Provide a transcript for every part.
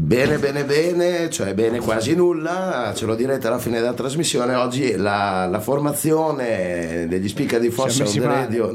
Bene, bene, bene, cioè bene quasi nulla, ce lo direte alla fine della trasmissione. Oggi la formazione degli speaker di Fossa on the Radio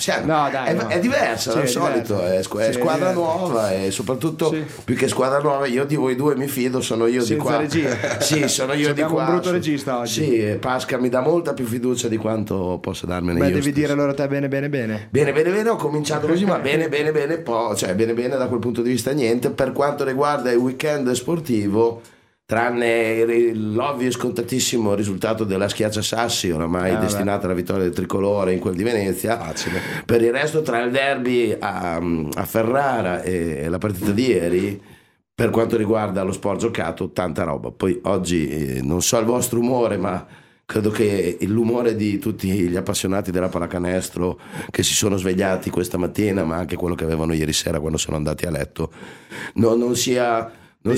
è diversa dal solito, è squadra nuova e soprattutto più che squadra nuova io di voi due mi fido, sono io di qua. Regia. Sì, sono io di qua. Un brutto regista oggi. Sì, Pasca mi dà molta più fiducia di quanto possa darmene io. Devi dire allora te bene. Bene, ho cominciato così, ma bene, cioè bene da quel punto di vista niente. Per quanto riguarda il weekend sportivo, tranne l'ovvio e scontatissimo risultato della Schiaccia Sassi, oramai destinata alla vittoria del tricolore in quel di Venezia, facile. Per il resto, tra il derby a Ferrara e la partita di ieri, per quanto riguarda lo sport giocato, tanta roba. Poi oggi non so il vostro umore, ma credo che l'umore di tutti gli appassionati della pallacanestro che si sono svegliati questa mattina, ma anche quello che avevano ieri sera quando sono andati a letto, non sia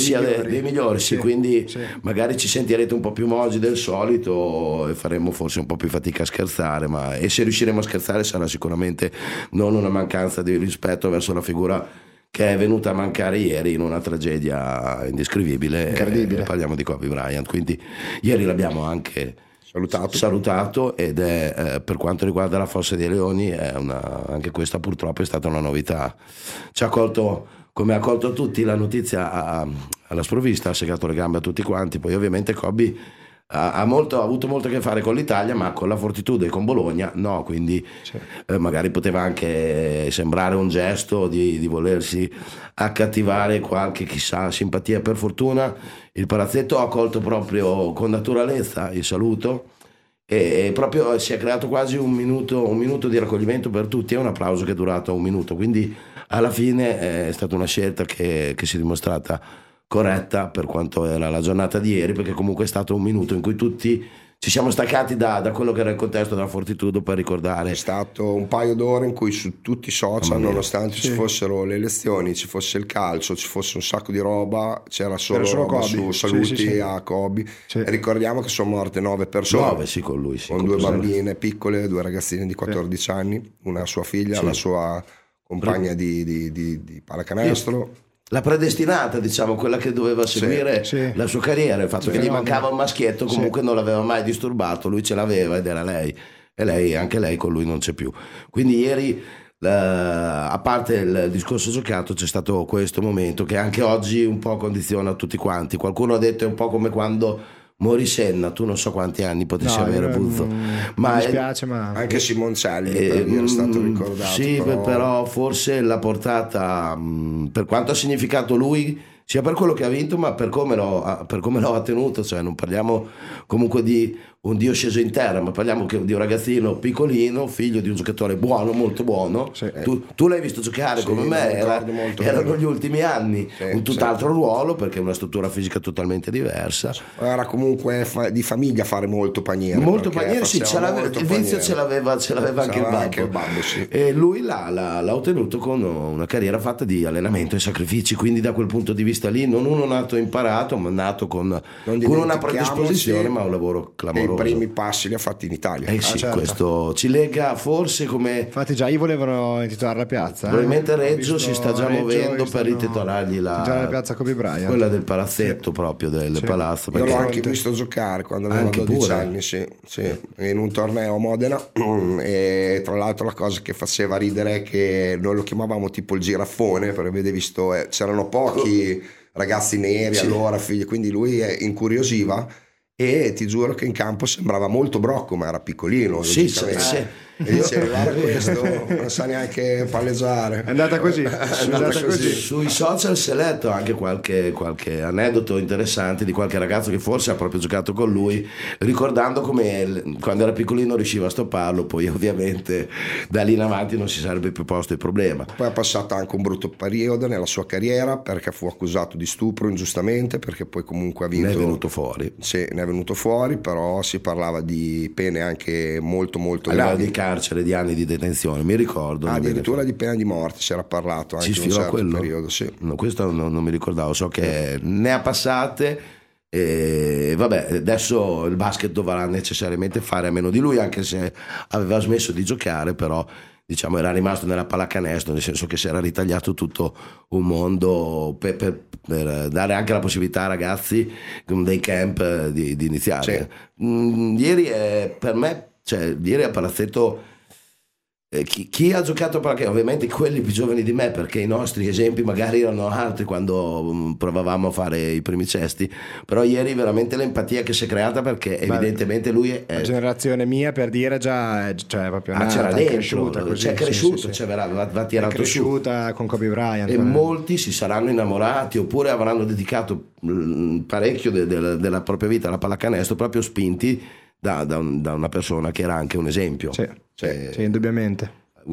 dei migliori, sì, quindi magari ci sentirete un po' più moggi del solito e faremo forse un po' più fatica a scherzare, e se riusciremo a scherzare sarà sicuramente non una mancanza di rispetto verso la figura che è venuta a mancare ieri in una tragedia indescrivibile, incredibile. Parliamo di Kobe Bryant, quindi ieri l'abbiamo anche salutato ed è per quanto riguarda la Fossa dei Leoni anche questa purtroppo è stata una novità. Ci ha colto, come ha colto tutti, la notizia alla sprovvista, ha segato le gambe a tutti quanti. Poi ovviamente Kobe ha avuto molto a che fare con l'Italia, ma con la Fortitudo e con Bologna no, quindi magari poteva anche sembrare un gesto di volersi accattivare qualche, chissà, simpatia. Per fortuna il palazzetto ha colto proprio con naturalezza il saluto e proprio si è creato quasi un minuto di raccoglimento per tutti, è un applauso che è durato un minuto, quindi alla fine è stata una scelta che si è dimostrata corretta per quanto era la giornata di ieri, perché comunque è stato un minuto in cui tutti ci siamo staccati da quello che era il contesto della Fortitudo per ricordare. È stato un paio d'ore in cui su tutti i social, nonostante ci fossero le elezioni, ci fosse il calcio, ci fosse un sacco di roba, c'era solo roba su saluti a Kobe. E ricordiamo che sono morte 9 persone. Con lui, con 2 bambine piccole, 2 ragazzine di 14 angi, una sua figlia, la sua compagna di pallacanestro. La predestinata, diciamo, quella che doveva seguire la sua carriera, il fatto che gli mancava un maschietto comunque non l'aveva mai disturbato, lui ce l'aveva ed era lei, e anche lei con lui non c'è più. Quindi ieri, a parte il discorso giocato, c'è stato questo momento che anche oggi un po' condiziona tutti quanti. Qualcuno ha detto è un po' come quando morì Senna, tu non so quanti anni potessi avere, Buzzo, ma mi dispiace, ma anche Simoncelli era stato ricordato, però forse la portata, per quanto ha significato lui sia per quello che ha vinto ma per come lo ha tenuto, cioè non parliamo comunque di un dio sceso in terra, ma parliamo di un ragazzino piccolino, figlio di un giocatore buono, molto buono. Tu l'hai visto giocare come me, erano gli ultimi anni, un tutt'altro ruolo perché è una struttura fisica totalmente diversa. Era comunque di famiglia fare molto paniere, sì, il vizio ce l'aveva anche il babbo, e lui l'ha ottenuto con una carriera fatta di allenamento e sacrifici, quindi da quel punto di vista lì non uno nato imparato, ma nato con una predisposizione, ma un lavoro clamoroso. I primi passi li ha fatti in Italia. Questo ci lega forse come. Infatti già io volevano intitolare la piazza. Probabilmente Reggio si sta già muovendo per intitolargli la piazza Kobe Bryant, quella del palazzetto proprio del palazzo. Io l'ho anche visto giocare quando avevo 12 anni, in un torneo a Modena, e tra l'altro la cosa che faceva ridere è che noi lo chiamavamo tipo il giraffone, perché avevi visto c'erano pochi ragazzi neri allora, figli, quindi lui incuriosiva. E ti giuro che in campo sembrava molto brocco, ma era piccolino. E dicevi guarda questo non sa neanche palleggiare, è andata così. Sui social si è letto anche qualche aneddoto interessante di qualche ragazzo che forse ha proprio giocato con lui, ricordando come quando era piccolino riusciva a stopparlo, poi ovviamente da lì in avanti non si sarebbe più posto il problema. Poi ha passato anche un brutto periodo nella sua carriera perché fu accusato di stupro ingiustamente, perché poi comunque ha vinto. Ne è venuto fuori. Sì, ne è venuto fuori, però si parlava di pene anche molto molto grandi, carcere, di anni di detenzione, mi ricordo. Addirittura di pena di morte si era parlato anche in un certo periodo. No, questo non mi ricordavo, so che ne ha passate e vabbè, adesso il basket dovrà necessariamente fare a meno di lui, anche se aveva smesso di giocare, però diciamo, era rimasto nella pallacanestro, nel senso che si era ritagliato tutto un mondo per dare anche la possibilità ai ragazzi con dei camp di iniziare. Ieri per me, cioè ieri a Palazzetto, chi ha giocato a pallacanestro, ovviamente quelli più giovani di me, perché i nostri esempi magari erano altri quando provavamo a fare i primi cesti, però ieri veramente l'empatia che si è creata, perché evidentemente lui è la generazione mia, per dire, già cioè proprio c'era dentro, cresciuta così, c'è cresciuto, sì. Cioè, va tirato cresciuta su. con Kobe Bryant, e molti si saranno innamorati oppure avranno dedicato parecchio della propria vita alla pallacanestro, proprio spinti da una persona che era anche un esempio. Sì, indubbiamente.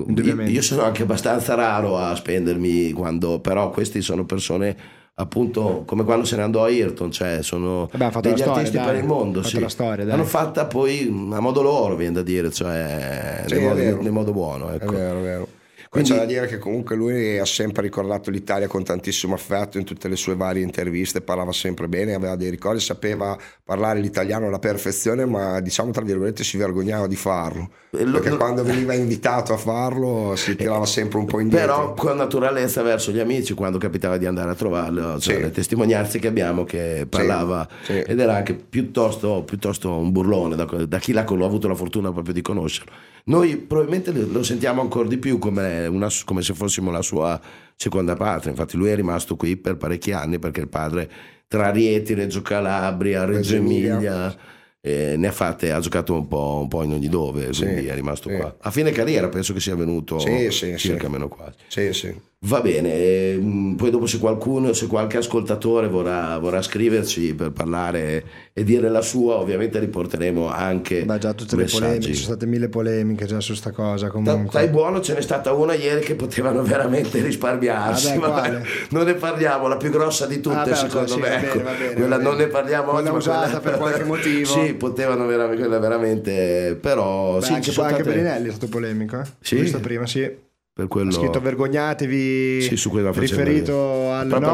Io sono anche abbastanza raro a spendermi però questi sono persone appunto come quando se ne andò a Ayrton, cioè sono degli artisti per il mondo, l'hanno fatta poi a modo loro, viene da dire, cioè nel modo buono, ecco. È vero. Quindi c'è da dire che comunque lui ha sempre ricordato l'Italia con tantissimo affetto in tutte le sue varie interviste, parlava sempre bene, aveva dei ricordi, sapeva parlare l'italiano alla perfezione, ma diciamo tra virgolette si vergognava di farlo, perché quando veniva invitato a farlo si tirava sempre un po' indietro. Però con naturalezza verso gli amici, quando capitava di andare a trovarlo, cioè le testimonianze che abbiamo, che parlava ed era anche piuttosto un burlone da chi l'ha avuto la fortuna proprio di conoscerlo. Noi probabilmente lo sentiamo ancora di più come se fossimo la sua seconda patria. Infatti lui è rimasto qui per parecchi anni, perché il padre tra Rieti, Reggio Calabria, Reggio Emilia ne ha giocato un po' in ogni dove, quindi è rimasto qua. A fine carriera penso che sia venuto circa meno quasi. Va bene, poi dopo se qualche ascoltatore vorrà scriverci per parlare e dire la sua, ovviamente riporteremo anche già tutte messaggi. le polemiche, ci sono state 1000 polemiche già su sta cosa. Comunque stai buono, ce n'è stata una ieri che potevano veramente risparmiarsi, non ne parliamo, la più grossa di tutte secondo me, va bene, quella non ne parliamo oggi, usata per qualche motivo. Sì, potevano veramente, però anche Bellinelli è stato polemico, Sì? Ho visto prima, sì. Per quello... Ha scritto vergognatevi, su quella riferito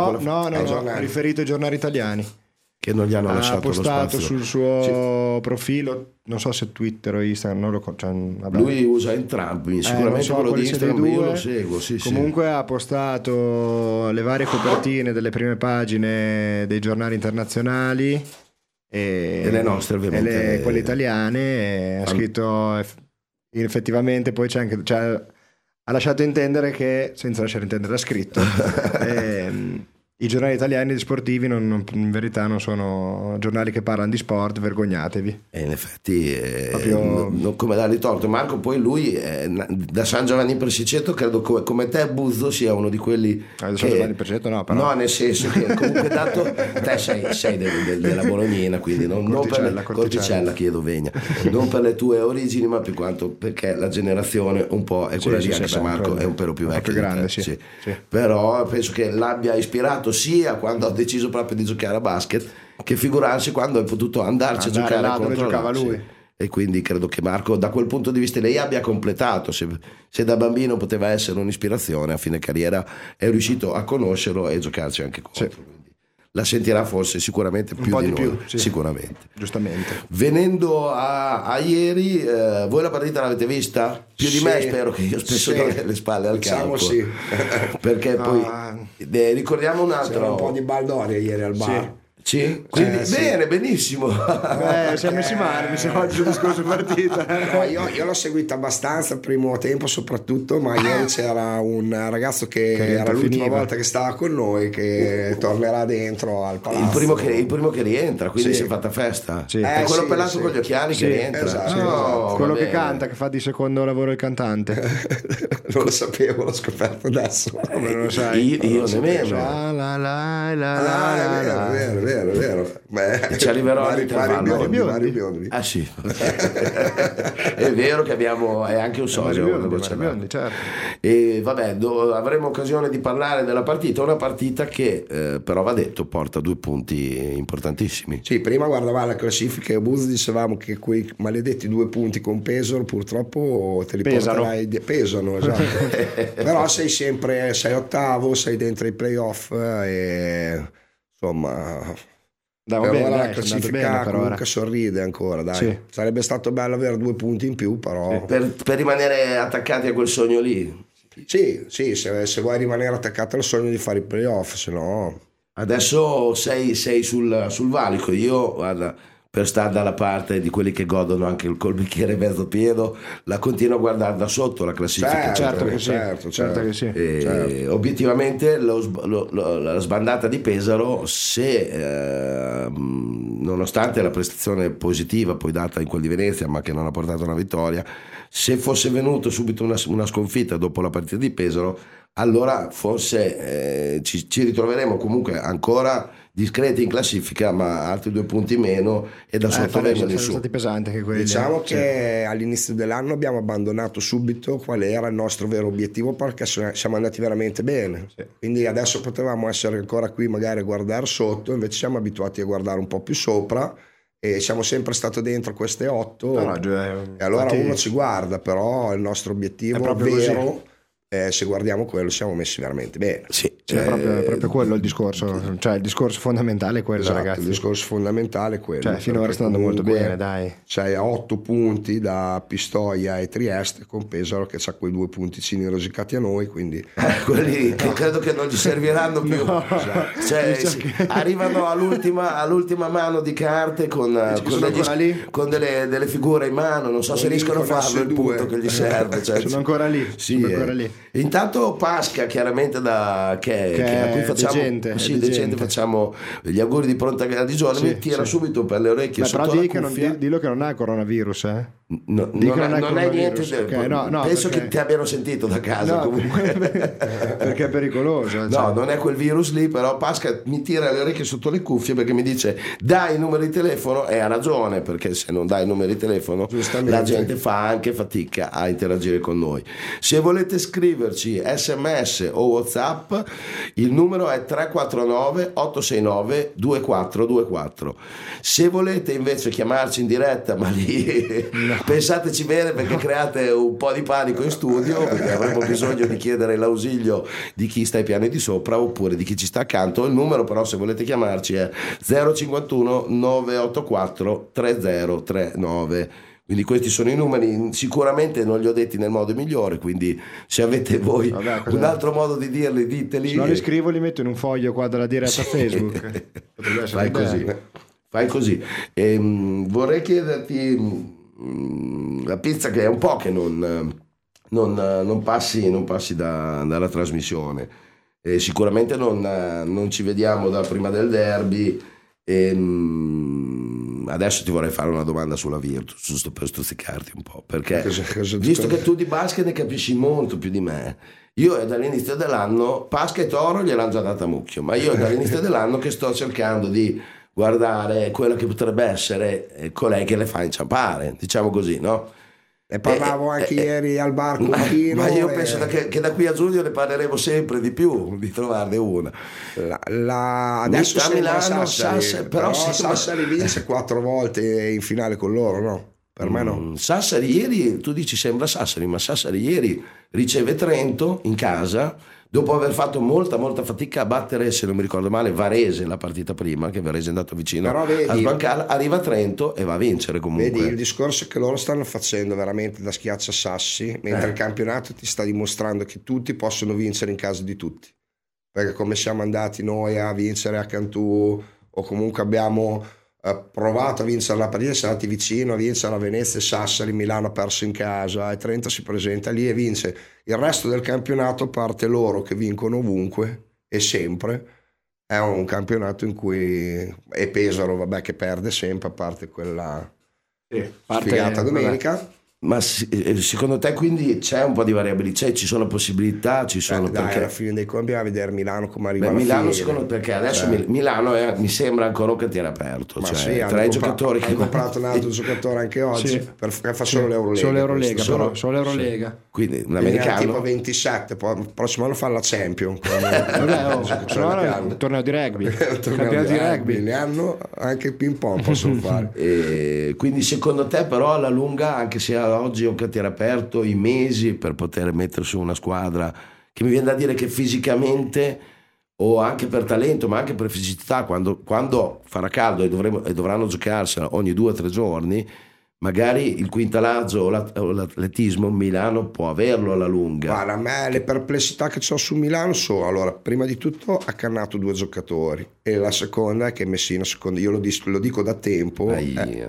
riferito ai giornali italiani che non gli hanno lasciato ha postato lo spazio sul suo profilo, non so se Twitter o Instagram, lui usa entrambi, sicuramente quello di Instagram io lo seguo, comunque ha postato le varie copertine delle prime pagine dei giornali internazionali e le nostre ovviamente, quelle italiane, ha scritto effettivamente, poi c'è anche, ha lasciato intendere che, senza lasciare intendere, ha scritto i giornali italiani sportivi in verità non sono giornali che parlano di sport, vergognatevi. E in effetti non come dargli torto. Marco, poi lui da San Giovanni in Persiceto credo come te Buzzo sia uno di quelli San Giovanni in Persiceto no, nel senso che comunque tanto te sei della Bolognina, quindi non per la Corticella, chiedo vegna, non per le tue origini, ma più quanto perché la generazione un po' è quella lì, anche se Marco è un pelo più vecchio, più grande, sì. Però penso che l'abbia ispirato sia quando ha deciso proprio di giocare a basket, che figurarsi quando è potuto andarci a giocare là dove giocava lui. E quindi credo che Marco da quel punto di vista lei abbia completato, se da bambino poteva essere un'ispirazione, a fine carriera è riuscito a conoscerlo e giocarci anche contro. Quindi la sentirà forse sicuramente più di noi, sicuramente. Giustamente. Venendo a ieri, voi la partita l'avete vista? Più di me, spero, che io spesso do le spalle al campo. Perché poi ricordiamo un altro. C'era un po' di baldoria ieri al bar. Sì? Quindi bene, benissimo. Siamo messi male, mi sembra oggi sullo scorso partita. No, io l'ho seguita abbastanza il primo tempo soprattutto, ma ieri c'era un ragazzo che era l'ultima volta che stava con noi, che tornerà dentro al palazzo. Il primo che rientra, quindi si è fatta festa. È quello pelato con gli occhiali che rientra. Esatto. Quello che canta, che fa di secondo lavoro il cantante. Non lo sapevo, l'ho scoperto adesso. Come non lo sai? Io nemmeno. Vero. Beh, ci arriverò all'intervallo. Mario Biondi. Ah sì. È vero che abbiamo, è anche un socio, certo. E vabbè, avremo occasione di parlare della partita, una partita che però va detto porta 2 punti importantissimi. Sì, prima guardavamo la classifica e Buzz dicevamo che quei maledetti 2 punti con Pesaro purtroppo te li porterai, pesano, esatto. Però sei ottavo, sei dentro i playoff e insomma Dai, per bene, ora dai, la sono andato classifica bene per comunque ora. sorride ancora, dai. Sì. Sarebbe stato bello avere 2 punti in più, però Per rimanere attaccati a quel sogno lì. sì, se vuoi rimanere attaccato al sogno di fare i playoff, se no Adesso sei sul valico. Io, guarda, per stare dalla parte di quelli che godono anche col bicchiere mezzo pieno, la continuo a guardare da sotto la classifica. Certo che sì, certo. certo che sì. Obiettivamente la sbandata di Pesaro, se nonostante la prestazione positiva poi data in quel di Venezia, ma che non ha portato una vittoria, se fosse venuto subito una sconfitta dopo la partita di Pesaro, allora forse ci ritroveremo comunque ancora discreti in classifica, ma altri 2 punti meno e da sotto vengono in sono su. stati pesanti anche quelli. diciamo che all'inizio dell'anno abbiamo abbandonato subito qual era il nostro vero obiettivo, perché siamo andati veramente bene. Quindi adesso potevamo essere ancora qui magari a guardare sotto, invece siamo abituati a guardare un po' più sopra e siamo sempre stati dentro queste 8 e allora infatti, uno ci guarda, però il nostro obiettivo è proprio vero, se guardiamo quello, siamo messi veramente bene. Sì, è proprio quello il discorso, cioè il discorso fondamentale è quello, Esatto, ragazzi. il discorso fondamentale è quello. Cioè, finora sta andando molto bene, dai. C'hai a 8 punti da Pistoia e Trieste, con Pesaro che c'ha quei 2 punticini rosicati a noi, quindi quelli che credo che non gli serviranno più. Cioè, arrivano all'ultima mano di carte con delle figure in mano, non so se riescono a farlo il punto che gli serve. Cioè, sono ancora lì. sì, ancora lì. Intanto Pasca, chiaramente che a cui facciamo decente, facciamo gli auguri di pronta guarigione, mi tira subito per le orecchie. Però dillo che non ha coronavirus, non è niente, penso che ti abbiano sentito da casa, comunque. Perché è pericoloso, no, non è quel virus lì, però Pasca mi tira le orecchie sotto le cuffie perché mi dice dai il numero di telefono, e ha ragione, perché se non dai il numero di telefono la gente fa anche fatica a interagire con noi. Se volete scriverci SMS o WhatsApp, il numero è 349 869 2424. Se volete invece chiamarci in diretta, ma lì pensateci bene, perché create un po' di panico in studio, perché avremo bisogno di chiedere l'ausilio di chi sta ai piani di sopra oppure di chi ci sta accanto. Il numero però, se volete chiamarci, è 051 984 3039. Quindi questi sono i numeri, sicuramente non li ho detti nel modo migliore, quindi se avete voi un altro modo di dirli, diteli. Se non li scrivo, li metto in un foglio qua della diretta Facebook. Fai così. Vorrei chiederti, la pizza, che è un po' che non passi dalla trasmissione, sicuramente non ci vediamo da prima del derby. Adesso ti vorrei fare una domanda sulla Virtus, giusto per stuzzicarti un po', perché visto che tu di basket ne capisci molto più di me, io dall'inizio dell'anno Pasca e Toro gliel'hanno già data mucchio, ma io dall'inizio dell'anno che sto cercando di guardare quella che potrebbe essere colei che le fa inciampare, diciamo così, no? Ne parlavo anche ieri al bar con Pino, ma io penso che da qui a giugno ne parleremo sempre di più, di trovarne una. Adesso a Milano, Sassari, però Sassari vince 4 volte in finale con loro, no? Per me no. Sassari ieri, tu dici sembra Sassari, ma Sassari ieri riceve Trento in casa, dopo aver fatto molta fatica a battere, se non mi ricordo male, Varese la partita prima, che Varese è andato vicino a sbancarla, arriva a Trento e va a vincere comunque. Vedi, il discorso è che loro stanno facendo veramente da schiacciasassi, mentre il campionato ti sta dimostrando che tutti possono vincere in casa di tutti, perché come siamo andati noi a vincere a Cantù, o comunque abbiamo provato a vincere la partita, siamo andati vicino a vincere a Venezia e Sassari, Milano ha perso in casa e Trento si presenta lì e vince. Il resto del campionato, a parte loro che vincono ovunque e sempre, è un campionato in cui è Pesaro, vabbè, che perde sempre, a parte quella sfigata domenica. Ma secondo te quindi c'è un po' di variabilità, ci sono possibilità, perché alla fine dei conti a vedere Milano come arriva alla Milano fine. Perché adesso Milano mi sembra ancora un cantiere aperto, ma cioè, tra i giocatori che hanno comprato un altro giocatore anche oggi, perché fa solo l'Eurolega, solo l'Eurolega. Quindi un americano tipo 27, poi il prossimo anno fa la Champion. Un torneo di rugby, campionato di rugby, ne hanno anche il ping pong possono fare. Quindi secondo te però alla lunga, anche se oggi è un cantiere aperto, i mesi per poter mettere su una squadra che mi viene da dire che fisicamente o anche per talento, ma anche per fisicità, quando farà caldo e dovranno giocarsela ogni 2 o 3 giorni, magari il quintalaggio o l'atletismo Milano può averlo alla lunga. Guarda, a me le perplessità che ho su Milano sono, allora, prima di tutto ha cannato 2 giocatori, e la seconda è che Messina, io lo dico da tempo, per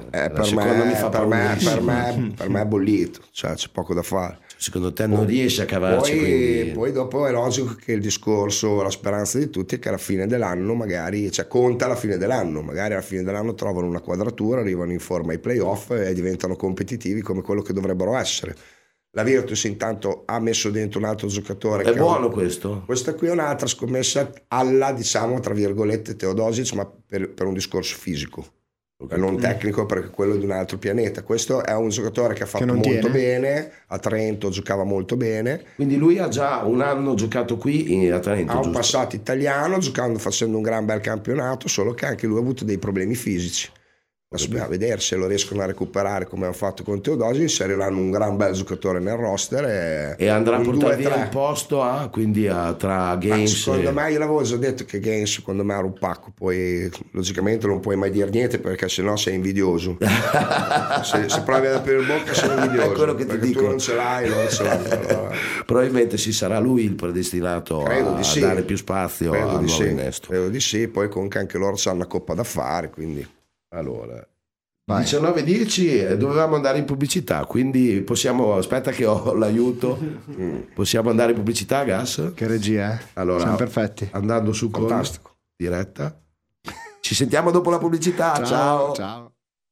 me è bollito, cioè c'è poco da fare. Secondo te non riesce a cavarci? Poi dopo è logico che il discorso, la speranza di tutti è che alla fine dell'anno magari, cioè conta alla fine dell'anno, magari alla fine dell'anno trovano una quadratura, arrivano in forma ai playoff e diventano competitivi come quello che dovrebbero essere. La Virtus intanto ha messo dentro un altro giocatore. È buono questo? Questa qui è un'altra scommessa alla, diciamo, tra virgolette, Teodosic, ma per un discorso fisico. Non tecnico, perché quello è di un altro pianeta. Questo è un giocatore che ha fatto molto bene a Trento, giocava molto bene, quindi lui ha già un anno giocato qui a Trento, ha un passato italiano, facendo un gran bel campionato, solo che anche lui ha avuto dei problemi fisici. Adesso dobbiamo vedere se lo riescono a recuperare come hanno fatto con Teodosio, inseriranno un gran bel giocatore nel roster e andrà a portare via il posto tra Gaines. Secondo me, io l'avevo già detto che Gaines secondo me era un pacco, poi logicamente non puoi mai dire niente perché sennò sei invidioso. se provi ad aprire bocca sei invidioso, è quello che perché ti dico. Tu non ce l'hai, loro ce l'hanno. Allora. Probabilmente sarà lui il predestinato a dare più spazio al nuovo innesto. Credo di sì, poi comunque anche loro hanno una coppa da fare, quindi... Allora, 19:10 dovevamo andare in pubblicità, quindi aspetta che ho l'aiuto, possiamo andare in pubblicità, Gas? Che regia, allora, siamo perfetti. Andando su con diretta, ci sentiamo dopo la pubblicità. Ciao.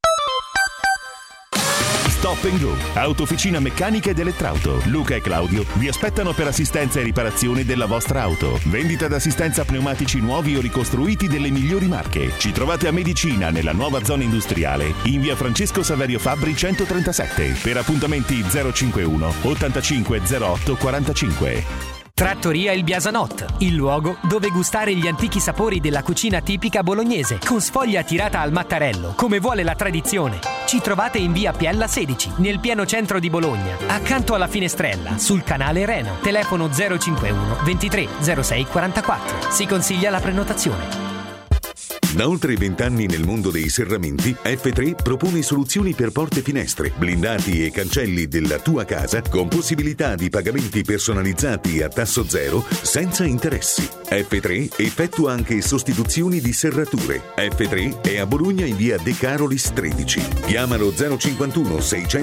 Stop and Go, autofficina meccanica ed elettrauto. Luca e Claudio vi aspettano per assistenza e riparazione della vostra auto. Vendita d'assistenza pneumatici nuovi o ricostruiti delle migliori marche. Ci trovate a Medicina, nella nuova zona industriale, in via Francesco Saverio Fabbri 137. Per appuntamenti 051 85 08 45. Trattoria Il Biasanot, il luogo dove gustare gli antichi sapori della cucina tipica bolognese, con sfoglia tirata al mattarello, come vuole la tradizione. Ci trovate in via Piella 16, nel pieno centro di Bologna, accanto alla Finestrella, sul canale Reno. Telefono 051 23 06 44. Si consiglia la prenotazione. Da oltre 20 anni nel mondo dei serramenti, F3 propone soluzioni per porte e finestre, blindati e cancelli della tua casa con possibilità di pagamenti personalizzati a tasso zero senza interessi. F3 effettua anche sostituzioni di serrature. F3 è a Bologna in via De Carolis 13. Chiamalo 051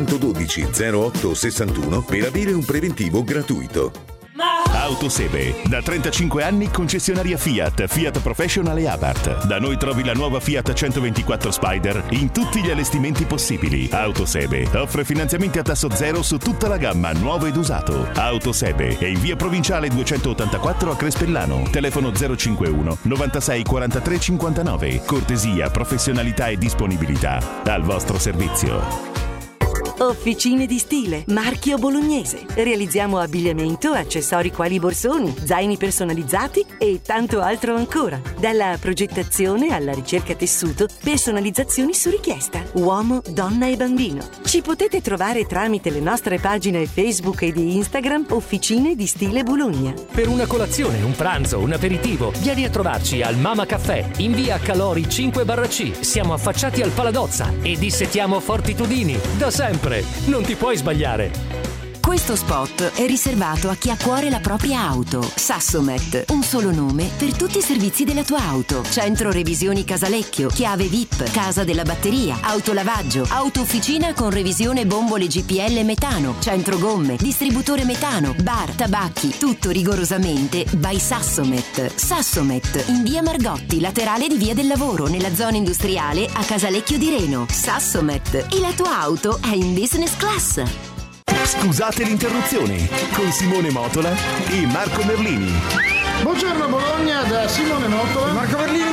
612 08 61 per avere un preventivo gratuito. Autosebe, da 35 anni concessionaria Fiat Professional e Abarth. Da noi trovi la nuova Fiat 124 Spider in tutti gli allestimenti possibili. Autosebe offre finanziamenti a tasso zero su tutta la gamma nuovo ed usato. Autosebe è in via Provinciale 284 a Crespellano. Telefono 051 96 43 59. Cortesia, professionalità e disponibilità al vostro servizio. Officine di stile, marchio bolognese. Realizziamo abbigliamento, accessori quali borsoni, zaini personalizzati e tanto altro ancora. Dalla progettazione alla ricerca tessuto, personalizzazioni su richiesta. Uomo, donna e bambino. Ci potete trovare tramite le nostre pagine Facebook e di Instagram Officine di Stile Bologna. Per una colazione, un pranzo, un aperitivo, vieni a trovarci al Mama Caffè in via Calori 5/C. Siamo affacciati al Paladozza e dissettiamo fortitudini da sempre. Non ti puoi sbagliare. Questo spot è riservato a chi ha a cuore la propria auto. Sassomet, un solo nome per tutti i servizi della tua auto. Centro revisioni Casalecchio, chiave VIP, casa della batteria, autolavaggio, autofficina con revisione bombole GPL metano, centro gomme, distributore metano, bar, tabacchi, tutto rigorosamente by Sassomet. Sassomet, in via Margotti, laterale di via del Lavoro, nella zona industriale a Casalecchio di Reno. Sassomet, e la tua auto è in business class. Scusate l'interruzione, con Simone Motola e Marco Merlini. Buongiorno Bologna, da Simone Motola. Marco Merlini,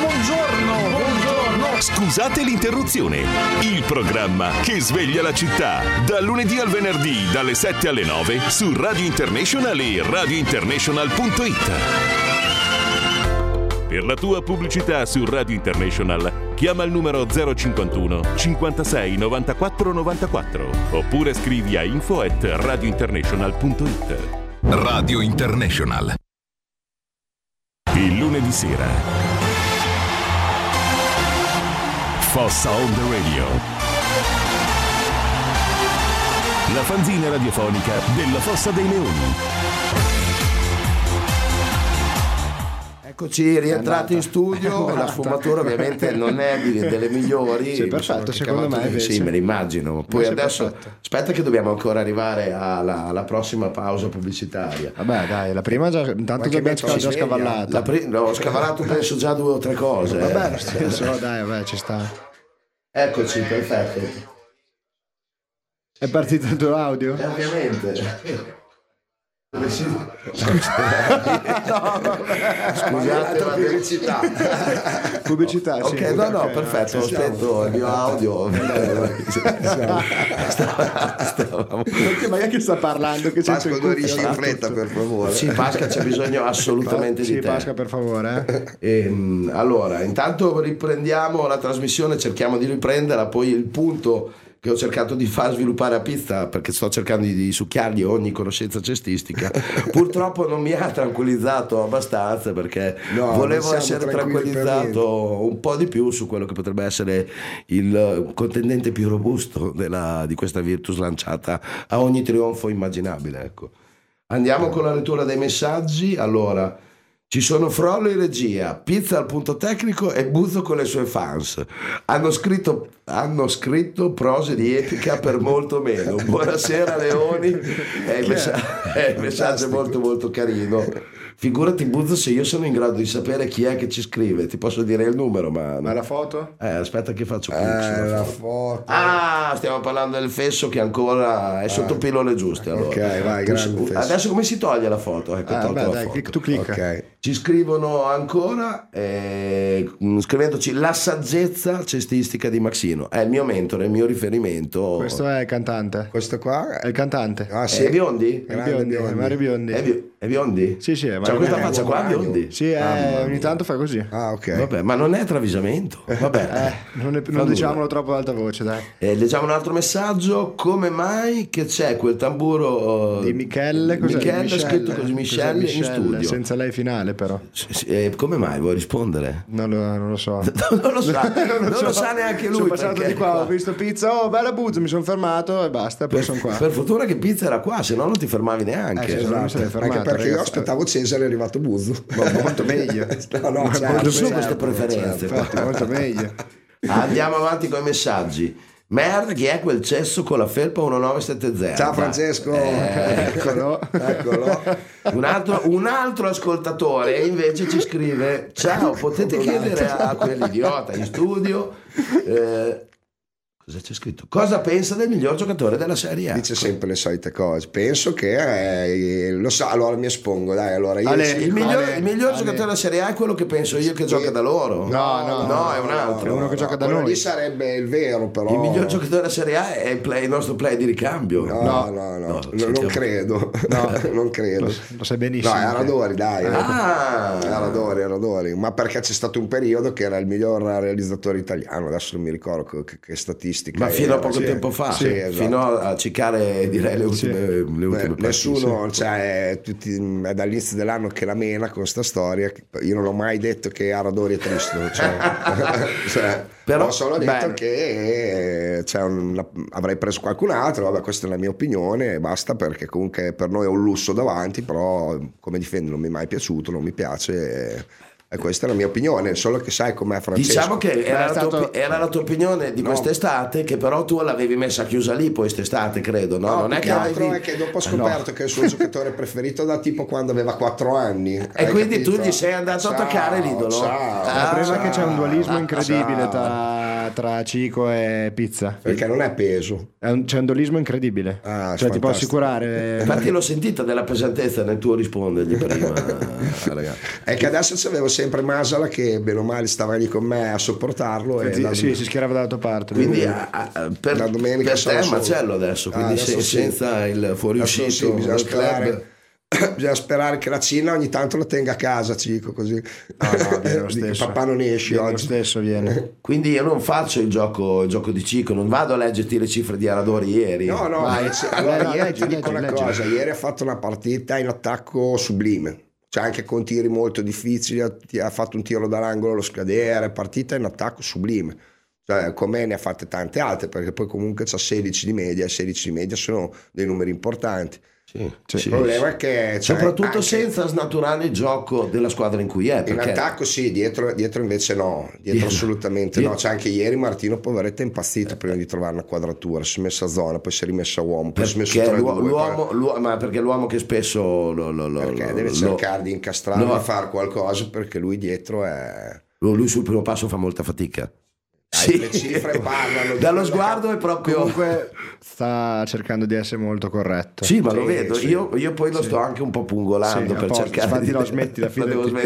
buongiorno. Scusate l'interruzione, il programma che sveglia la città, dal lunedì al venerdì dalle 7 alle 9 su Radio International e radiointernational.it. Per la tua pubblicità su Radio International chiama il numero 051 56 94 94 oppure scrivi a info@radiointernational.it. Radio International. Il lunedì sera. Fossa on the Radio. La fanzina radiofonica della Fossa dei Leoni. Eccoci rientrati in studio. La sfumatura ovviamente non è delle migliori. Sì, perfetto, secondo me sì, me l'immagino. Poi adesso perfetto. aspetta che dobbiamo ancora arrivare alla prossima pausa pubblicitaria. Vabbè dai, la prima intanto abbiamo già scavallata. Ho scavallato penso già 2 o 3 cose. Vabbè, lo stesso, dai, vabbè, ci sta. Eccoci, perfetto. È partito il tuo audio? Ovviamente. Scusate la pubblicità. Pubblicità, ok, sì. no, perfetto, ho spento il mio audio. Ma che sta parlando? Che Pasqua 12 in fretta, per favore. Sì, Pasqua, c'è bisogno assolutamente di Sì, te. Pasqua, per favore. Allora, intanto riprendiamo la trasmissione, cerchiamo di riprenderla, poi il punto che ho cercato di far sviluppare a Pizza, perché sto cercando di succhiargli ogni conoscenza cestistica, purtroppo non mi ha tranquillizzato abbastanza, perché volevo essere tranquillizzato un po' di più su quello che potrebbe essere il contendente più robusto di questa Virtus lanciata a ogni trionfo immaginabile, ecco. Andiamo con la lettura dei messaggi. Allora, ci sono Frollo in regia, Pizza al punto tecnico e Buzzo con le sue fans. Hanno scritto prose di epica per molto meno. Buonasera Leoni. Il messaggio è molto molto carino. Figurati Buzzo se io sono in grado di sapere chi è che ci scrive. Ti posso dire il numero, ma la foto? Aspetta che faccio qui la foto. Stiamo parlando del fesso che ancora è sotto pillole giuste. Allora. Ok, vai, grande fesso. Adesso come si toglie la foto? Ecco, Dai, tu clicca. Ok. Ci scrivono ancora scrivendoci la saggezza cestistica di Maxino. È il mio mentore, il mio riferimento. Questo è il cantante. Questo qua È il cantante. Ah, sì. È biondi? È Mario Biondi. È biondi? Sì, è C'ha questa faccia qua, Mario. biondi? Sì, ogni tanto fa così. Ah, ok. Vabbè, ma non è travisamento. Vabbè. Non diciamolo troppo ad alta voce, dai. Leggiamo un altro messaggio. Come mai che c'è quel tamburo Di Michele, cos'è? Michele, scritto così, Michele in studio? Senza lei finale, però. Come mai? Vuoi rispondere? Non lo so. Non lo sa, non lo sa neanche lui. Sono passato perché di qua, ho visto Pizza, bella Buzzo, mi sono fermato e basta, poi sono qua. Per fortuna che Pizza era qua, se no non ti fermavi neanche. Esatto. Non mi sarei fermato, Anche perché io ragazzi. aspettavo Cesare, è arrivato Buzzo. Molto meglio. No, Non sono queste preferenze. Infatti, molto meglio. Andiamo avanti con i messaggi. Merda, chi è quel cesso con la felpa 1970? Ciao Francesco. Eccolo. Un altro ascoltatore invece ci scrive: ciao, potete chiedere a quell'idiota in studio cosa c'è scritto? Cosa pensa del miglior giocatore della Serie A? Dice sempre le solite cose. Penso che lo sa, allora mi espongo, dai, allora io Il miglior giocatore della Serie A è quello che penso io che gioca da loro. No, è un altro. È uno che gioca da quello noi. lì sarebbe il vero, però. Il miglior giocatore della Serie A è il nostro play di ricambio. No, non credo. Non credo. Lo sai benissimo. No, era Radori, dai. Ah, Era Radori. Ma perché c'è stato un periodo che era il miglior realizzatore italiano, adesso non mi ricordo che statistica. ma fino a poco tempo fa, esatto. fino a cicare direi le ultime nessuno, cioè, è dall'inizio dell'anno che la mena con sta storia. Io non ho mai detto che Aradori è triste, però ho solo detto che avrei preso qualcun altro. Vabbè, questa è la mia opinione e basta, perché comunque per noi è un lusso davanti, però come difende non mi è mai piaciuto, non mi piace. E questa è la mia opinione, solo che sai com'è Francesco. Diciamo che era la tua opinione di quest'estate, che però tu l'avevi messa chiusa lì poi quest'estate, credo, no? Non è che altro è che dopo ho scoperto che è il suo giocatore preferito da tipo quando aveva 4 anni. E quindi tu gli sei andato a attaccare l'idolo. Prima che c'è un dualismo incredibile tra Cico e Pizza. Perché non è peso. C'è un dualismo incredibile. Cioè ti posso assicurare. Infatti l'ho sentita della pesantezza nel tuo rispondergli prima. Ragazzi. È che adesso c'avevo sempre Masala che bene o male stava lì con me a sopportarlo si schierava dalla tua parte. Quindi per la domenica te è macello adesso, quindi adesso senza il fuoriuscito bisogna sperare che la Cina ogni tanto lo tenga a casa, Cico, così viene lo stesso. Papà non esci viene oggi. Lo stesso viene. Quindi io non faccio il gioco di Cico, non vado a leggerti le cifre di Aradori ieri. Ieri ti dico una cosa, ieri ha fatto una partita in attacco sublime. cioè anche con tiri molto difficili, ha fatto un tiro dall'angolo allo scadere, partita in attacco sublime. Cioè, come ne ha fatte tante altre, perché poi comunque c'ha 16 di media, e 16 di media sono dei numeri importanti. Il problema è che soprattutto anche, senza snaturare il gioco della squadra in cui è, perché... in attacco sì, dietro invece no, dietro assolutamente no. C'è anche ieri Martino poveretto è impazzito prima di trovare una quadratura, si è messo a zona, poi si è rimesso a uomo, poi si è messo a l'uomo, ma perché l'uomo che spesso perché deve cercare di incastrarlo a fare qualcosa, perché lui dietro è lui sul primo passo fa molta fatica. Le cifre parlano dallo sguardo è proprio, comunque sta cercando di essere molto corretto. Sì, ma lo vedo. Sì. Io poi lo sto anche un po' pungolando per cercare. Infatti no, smetti la fine. No,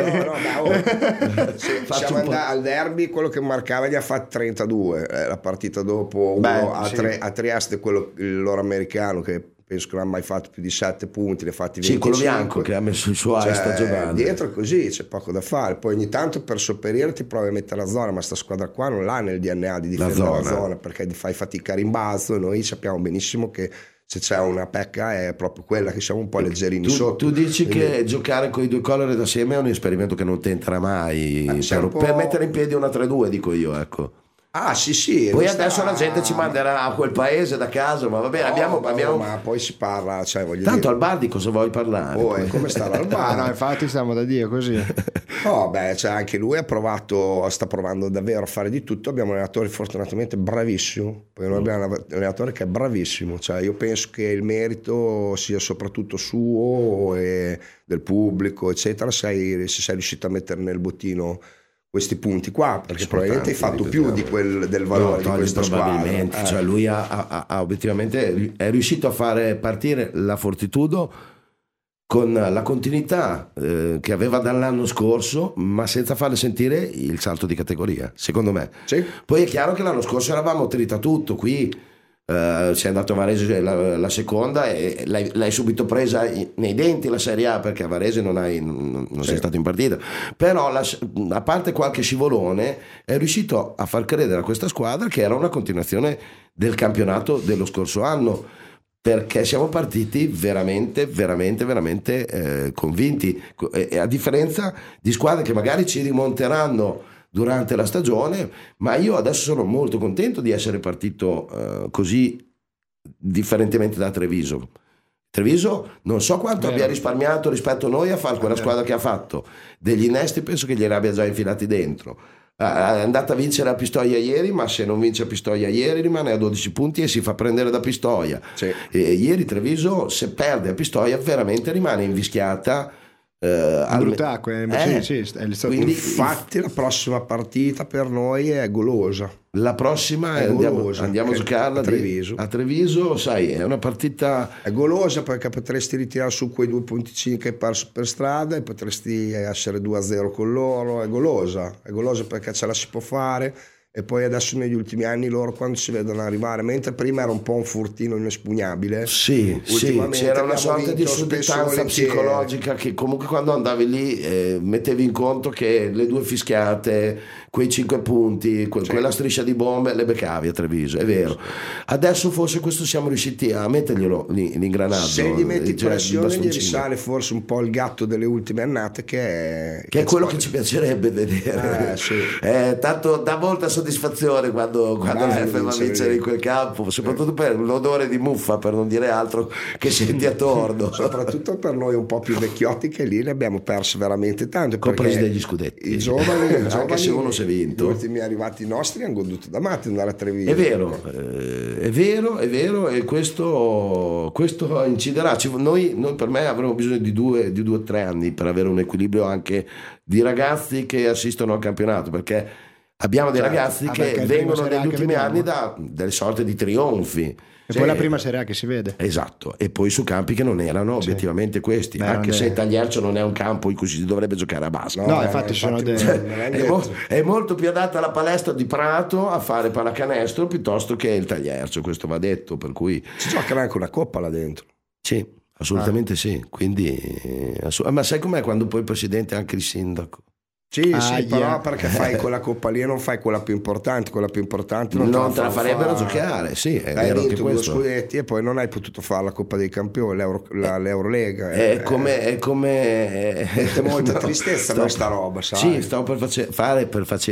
siamo andati al derby, quello che marcava gli ha fatti 32, la partita dopo a Trieste, quello il loro americano che penso che non ha mai fatto più di 7 punti, ne ha fatti 25. Sì, quello bianco che ha messo il suo stagionale. Dietro è così, c'è poco da fare. Poi ogni tanto per sopperire ti provi a mettere la zona, ma sta squadra qua non l'ha nel DNA di difendere la zona, perché fai fatica a rimbalzo, e noi sappiamo benissimo che se c'è una pecca è proprio quella, che siamo un po' leggerini sotto. Tu dici che giocare con i due colori da assieme è un esperimento che non tenterà mai per mettere in piedi una 3-2, dico io, ecco. Ah sì. Poi adesso la gente ci manderà a quel paese da casa, ma va bene, abbiamo... ma poi si parla, cioè voglio tanto dire... al bar di cosa vuoi parlare? Come sta al bar? No, infatti stiamo da Dio così. No, cioè anche lui sta provando davvero a fare di tutto. Abbiamo un allenatore fortunatamente bravissimo, poi noi abbiamo un allenatore che è bravissimo, cioè io penso che il merito sia soprattutto suo e del pubblico eccetera, se sei riuscito a mettere nel bottino questi punti qua, perché probabilmente hai fatto più di del valore di questa squadra. Cioè lui ha obiettivamente è riuscito a fare partire la Fortitudo con la continuità che aveva dall'anno scorso, ma senza farle sentire il salto di categoria, secondo me. Sì. Poi è chiaro che l'anno scorso eravamo trita tutto qui. Sei andato a Varese la seconda e l'hai subito presa nei denti la Serie A, perché a Varese non sei stato in partita, però a parte qualche scivolone è riuscito a far credere a questa squadra che era una continuazione del campionato dello scorso anno, perché siamo partiti veramente convinti, a differenza di squadre che magari ci rimonteranno durante la stagione, ma io adesso sono molto contento di essere partito così differentemente da Treviso. Treviso non so quanto abbia risparmiato rispetto a noi a fare quella squadra che ha fatto degli innesti, penso che glieli abbia già infilati dentro. È andata a vincere a Pistoia ieri, ma se non vince a Pistoia ieri rimane a 12 punti e si fa prendere da Pistoia. Ieri Treviso, se perde a Pistoia, veramente rimane invischiata. Brutacque, quindi infatti la prossima partita per noi è golosa. La prossima andiamo a giocarla a Treviso, sai, è una partita, è golosa perché potresti ritirare su quei 2 punticini che hai perso per strada e potresti essere 2-0 con loro. È golosa perché ce la si può fare. E poi adesso negli ultimi anni loro quando si vedono arrivare, mentre prima era un po' un furtino inespugnabile, c'era una sorta di sudditanza psicologica che comunque quando andavi lì mettevi in conto che le 2 fischiate, quei 5 punti, quella striscia di bombe le beccavi a Treviso, è vero. Adesso forse questo siamo riusciti a metterglielo l'ingranaggio, se gli metti pressione gli risale forse un po' il gatto delle ultime annate che è quello che ci piacerebbe vedere. Tanto dà molta soddisfazione quando l'F va a vincere in quel campo, soprattutto per l'odore di muffa, per non dire altro, che senti attorno. Soprattutto per noi un po' più vecchiotti, che lì ne abbiamo perso veramente tanto, compresi degli scudetti. I giovani anche se uno si è vinto, gli ultimi arrivati nostri hanno goduto da matti andare a Treviso. È vero, e questo inciderà. Noi per me avremo bisogno di 2 o 3 anni per avere un equilibrio anche di ragazzi che assistono al campionato, perché abbiamo dei ragazzi che vengono negli ultimi anni da delle sorte di trionfi. E poi la prima Serie A che si vede. Esatto, e poi su campi che non erano obiettivamente questi. Anche se il Tagliercio non è un campo in cui si dovrebbe giocare a basket. No, infatti sono è molto più adatta la palestra di Prato a fare pallacanestro piuttosto che il Tagliercio, questo va detto, per cui si giocherà anche una coppa là dentro. Sì, assolutamente sì. Quindi ma sai com'è quando poi il presidente è anche il sindaco? Sì, però perché fai quella coppa lì e non fai quella più importante non te la farebbero giocare, sì, è hai vero vinto che due questo scudetti e poi non hai potuto fare la Coppa dei Campioni, l'Eurolega. È come mette molta tristezza questa roba, sai? Sì, stavo per fare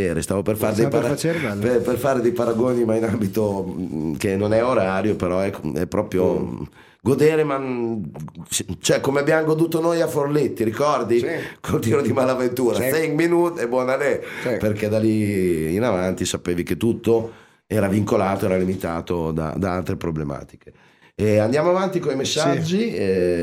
dei paragoni, ma in ambito che non è orario, però è proprio godere, ma cioè come abbiamo goduto noi a Forletti, ricordi? Sì. Col tiro di Malaventura, Sì. 6 minuti e buona lei, Sì. perché da lì in avanti sapevi che tutto era vincolato, era limitato da altre problematiche. E andiamo avanti con i messaggi.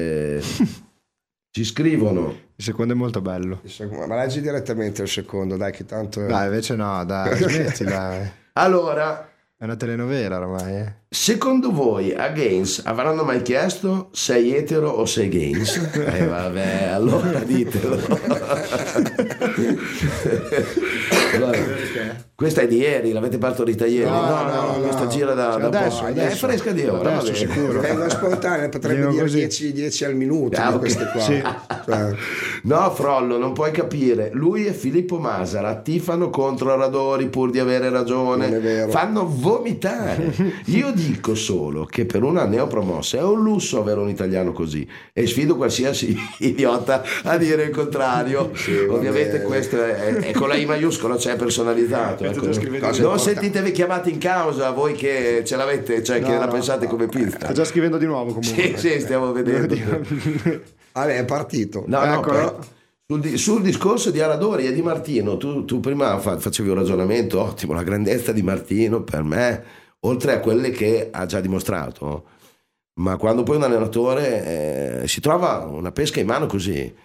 Ci scrivono. Il secondo è molto bello. Ma leggi direttamente il secondo, dai, che tanto Dai, invece no, dai, smettila. Allora, È una telenovela ormai. secondo voi a Gaines avranno mai chiesto sei etero o sei Gaines? Vabbè, allora ditelo. Allora, questa è di ieri, l'avete partorita ieri? No, questa gira da adesso, poco. adesso. È fresca di ora, Adesso, sicuro. vengono spontanee, potrebbe Dico dire così. 10 al minuto Ah, di ok. queste qua. Sì. Cioè, No, Frollo, non puoi capire. Lui e Filippo Masara tifano contro Radori pur di avere ragione. Non è vero. Fanno vomitare. Io dico solo che per una neopromossa è un lusso avere un italiano così e sfido qualsiasi idiota a dire il contrario. Ovviamente bene. questo è con la I maiuscola, c'è personalizzato. Ecco. Non sentitevi chiamati in causa voi che ce l'avete, cioè che la pensate come pista. Sta già scrivendo di nuovo comunque. Sì, stiamo vedendo. vabbè, è partito. No, Eccolo. però sul discorso di Aradori e di Martino, tu prima facevi un ragionamento ottimo, la grandezza di Martino per me, oltre a quelle che ha già dimostrato, ma quando poi un allenatore si trova una pesca in mano così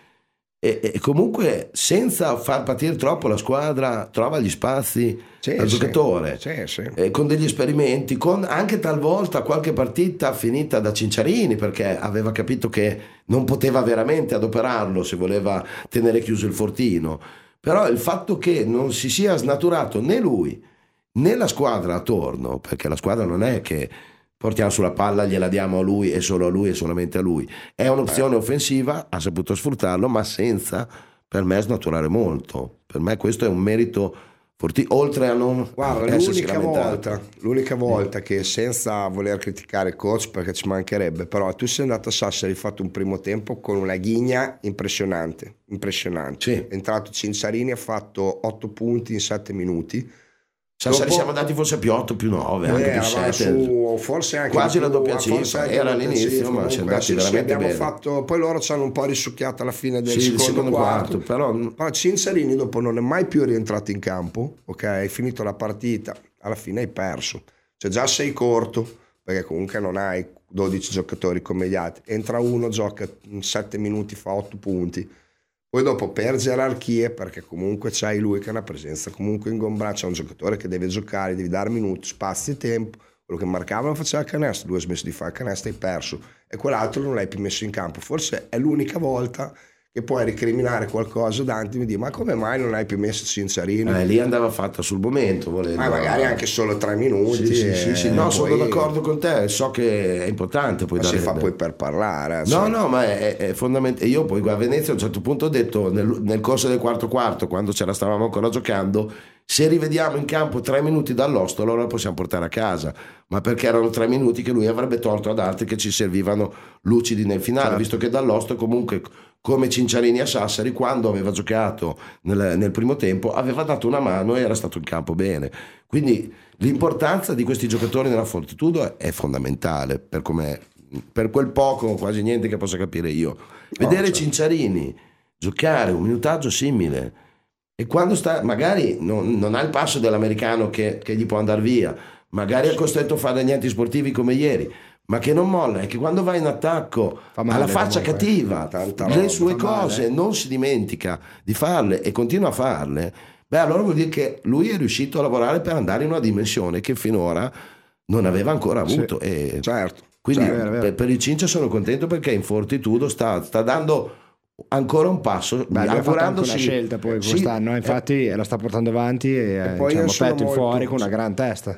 e comunque senza far patire troppo la squadra, trova gli spazi al giocatore, con degli esperimenti, con anche talvolta qualche partita finita da Cinciarini, perché aveva capito che non poteva veramente adoperarlo se voleva tenere chiuso il fortino. Però il fatto che non si sia snaturato né lui né la squadra attorno, perché la squadra non è che portiamo sulla palla, gliela diamo a lui e solo a lui e solamente a lui, è un'opzione offensiva, ha saputo sfruttarlo, ma senza per me snaturare molto. Per me questo è un merito oltre a non Guarda, essersi lamentato. l'unica volta che, senza voler criticare il coach perché ci mancherebbe, però tu sei andato a Sassari, hai fatto un primo tempo con una ghigna impressionante. Sì. È entrato Cinciarini, ha fatto 8 punti in 7 minuti. Sassari siamo andati forse più 8 più 9 anche più 7, forse anche quasi più, la doppia forse cifra, anche era la doppia all'inizio, cifra, ma siamo andati sì, veramente abbiamo bene. fatto, poi loro ci hanno un po' risucchiato alla fine del Sì, il secondo quarto, però Cinciarini dopo non è mai più rientrato in campo, ok, hai finito la partita, alla fine hai perso, cioè già sei corto perché comunque non hai 12 giocatori come gli altri, entra uno, gioca 7 minuti, fa 8 punti. Poi dopo per gerarchie, perché comunque c'hai lui che è una presenza comunque ingombrata, c'è un giocatore che deve giocare, devi dare minuti, spazi e tempo, quello che marcava lo faceva il canestro, 2 smesso di fare il canestro, hai perso, e quell'altro non l'hai più messo in campo. Forse è l'unica volta che puoi recriminare qualcosa davanti e mi dici ma come mai non hai più messo Cinciarini? Lì andava fatta sul momento, ma magari anche solo 3 minuti. Sì. No, sono d'accordo con te, so che è importante poi ma si fa poi per parlare. No, ma è fondamentale. Io poi a Venezia a un certo punto ho detto nel corso del quarto, quando ce la stavamo ancora giocando, se rivediamo in campo 3 minuti dall'osto allora possiamo portare a casa, ma perché erano 3 minuti che lui avrebbe tolto ad altri che ci servivano lucidi nel finale, visto che dall'osto comunque come Cinciarini a Sassari, quando aveva giocato nel primo tempo aveva dato una mano e era stato in campo bene. Quindi l'importanza di questi giocatori nella Fortitudo è fondamentale, per quel poco, quasi niente che possa capire io. Vedere Cinciarini giocare un minutaggio simile e quando sta, magari non ha il passo dell'americano che gli può andare via, magari è costretto a fare gli antisportivi come ieri, ma che non molla, e che quando va in attacco ha la faccia cattiva, le sue cose non si dimentica di farle e continua a farle, allora vuol dire che lui è riuscito a lavorare per andare in una dimensione che finora non aveva ancora avuto. Sì, certo. Quindi vero. per il Cincia sono contento perché in Fortitudo sta dando ancora un passo, augurandosi una scelta poi quest'anno, infatti la sta portando avanti e poi petto in fuori con una gran testa.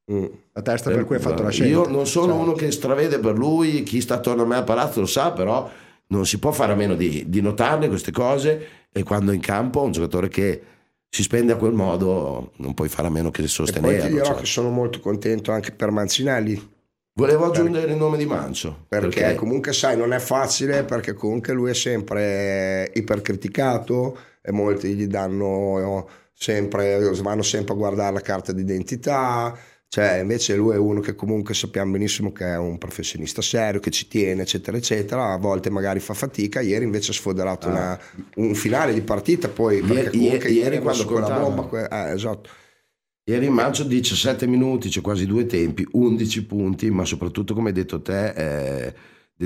La testa per cui ha fatto la scelta. Io non sono uno che stravede per lui, chi sta attorno a me a palazzo lo sa, però non si può fare a meno di notarle queste cose e quando è in campo un giocatore che si spende a quel modo non puoi fare a meno che sostenerlo. E poi ti dirò che sono molto contento anche per Mancinelli. Volevo aggiungere il nome di Mancio perché comunque sai non è facile, perché comunque lui è sempre ipercriticato e molti gli danno vanno sempre a guardare la carta d'identità, cioè invece lui è uno che comunque sappiamo benissimo che è un professionista serio, che ci tiene eccetera eccetera, a volte magari fa fatica. Ieri invece ha sfoderato un finale di partita, poi perché comunque ieri quando con la bomba esatto. Ieri in Mancio 17 minuti, c'è quasi 2 tempi, 11 punti, ma soprattutto come hai detto te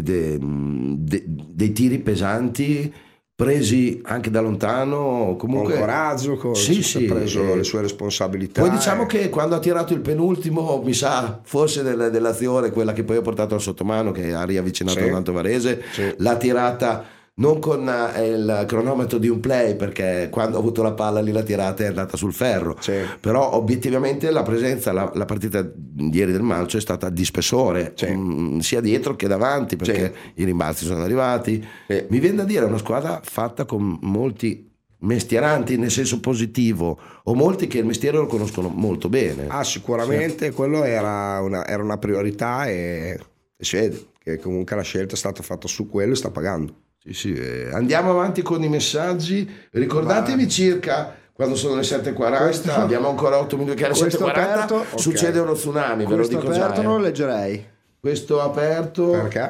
dei tiri pesanti presi anche da lontano, comunque con coraggio, ha preso le sue responsabilità. Poi diciamo che quando ha tirato il penultimo, mi sa forse dell'azione, quella che poi ha portato al sottomano, che ha riavvicinato tanto Varese, l'ha tirata non con il cronometro di un play, perché quando ha avuto la palla lì la tirata è andata sul ferro, però obiettivamente la presenza, la partita di ieri del Mancio è stata di spessore, sia dietro che davanti, perché i rimbalzi sono arrivati. Mi viene da dire una squadra fatta con molti mestieranti, nel senso positivo, o molti che il mestiere lo conoscono molto bene. Sicuramente quello era una priorità e si vede che comunque la scelta è stata fatta su quello e sta pagando. Sì. Andiamo avanti con i messaggi. Ricordatevi circa quando sono le 7:40, abbiamo ancora 8 minuti, che alle 7:40 succede uno tsunami, ve lo dico già. Questo aperto non lo leggerei. Questo aperto perché?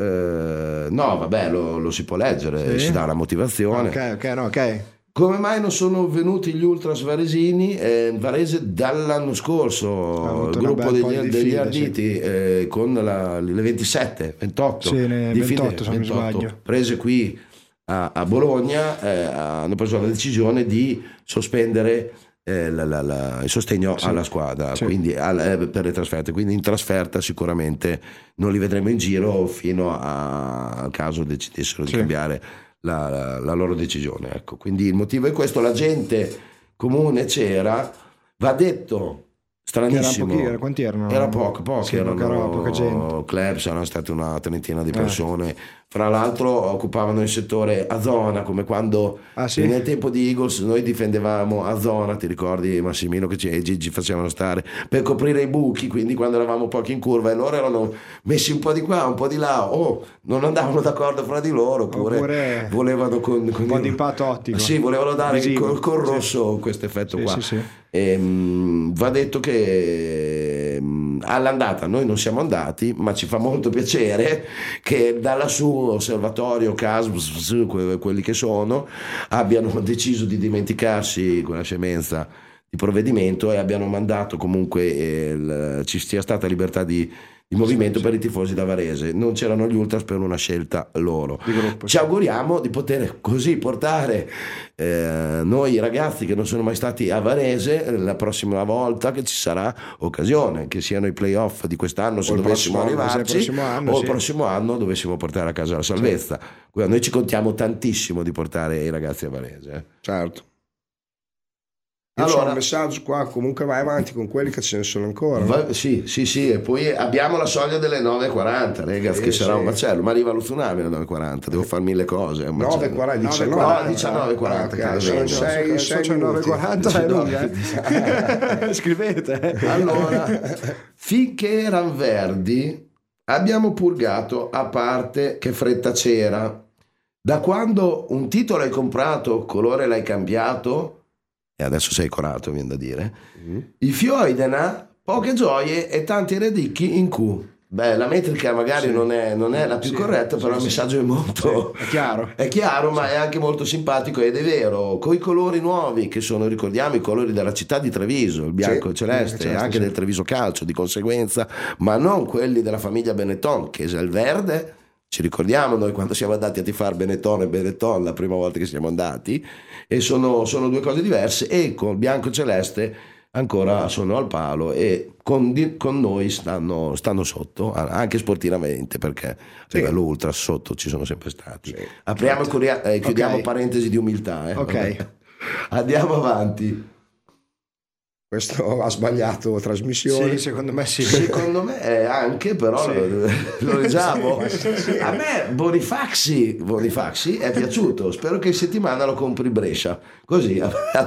No, vabbè, lo si può leggere, si dà una motivazione. Ok. Come mai non sono venuti gli ultras varesini? Varese dall'anno scorso, il gruppo degli arditi, con le 27, 28 di 28, se non mi sbaglio, prese qui a Bologna, hanno preso la decisione di sospendere il sostegno alla squadra, quindi per le trasferte. Quindi in trasferta sicuramente non li vedremo in giro fino al caso decidessero di cambiare la loro decisione, ecco. Quindi il motivo è questo. La gente comune c'era, va detto, stranissimo, quanti erano? Era poco, erano poca gente. clubs, erano state una trentina di persone, fra l'altro occupavano il settore a zona, come quando nel tempo di Eagles noi difendevamo a zona, ti ricordi Massimino che e Gigi facevano stare per coprire i buchi, quindi quando eravamo pochi in curva e loro erano messi un po' di qua, un po' di là, non andavano d'accordo fra di loro, oppure volevano con un po' di impatto ottico, volevano dare col rosso questo effetto qua. Va detto che all'andata noi non siamo andati, ma ci fa molto piacere che dalla su Osservatorio, CASB, quelli che sono, abbiano deciso di dimenticarsi quella scemenza di provvedimento e abbiano mandato comunque ci sia stata libertà di movimento per i tifosi da Varese. Non c'erano gli ultras per una scelta loro. Ci auguriamo di poter così portare noi ragazzi che non sono mai stati a Varese la prossima volta che ci sarà occasione, che siano i playoff di quest'anno se dovessimo arrivarci, o il prossimo anno dovessimo portare a casa la salvezza. Noi ci contiamo tantissimo di portare i ragazzi a Varese. Certo. Allora, un messaggio qua, comunque vai avanti con quelli che ce ne sono ancora. Sì, e poi abbiamo la soglia delle 9:40, ragazzi, che sarà un macello, ma arriva lo tsunami alle 9:40, devo fare 1000 cose. 19:40, 9:40 è lunga. Scrivete. Allora, finché erano verdi abbiamo purgato, a parte che fretta c'era. Da quando un titolo hai comprato, colore l'hai cambiato, e adesso sei corato, viene da dire, i Fioidena, poche gioie e tanti redicchi in Q. Beh, la metrica magari non è la più corretta, però il messaggio è molto è chiaro, ma è anche molto simpatico ed è vero, coi colori nuovi che sono, ricordiamo, i colori della città di Treviso, il bianco e il celeste, e anche del Treviso Calcio di conseguenza, ma non quelli della famiglia Benetton, che è il verde. Ci ricordiamo noi quando siamo andati a tifare Benetton e Benetton la prima volta che siamo andati, e sono due cose diverse, e con bianco e celeste ancora sono al palo e con noi stanno sotto, anche sportivamente, perché a livello ultra sotto ci sono sempre stati. Apriamo e chiudiamo parentesi di umiltà. Ok. Andiamo avanti. questo ha sbagliato trasmissione. Sì, secondo me sì. Secondo me anche, però Sì. lo leggiamo. A me Bonifaxi è piaciuto. Spero che in settimana lo compri Brescia. Così.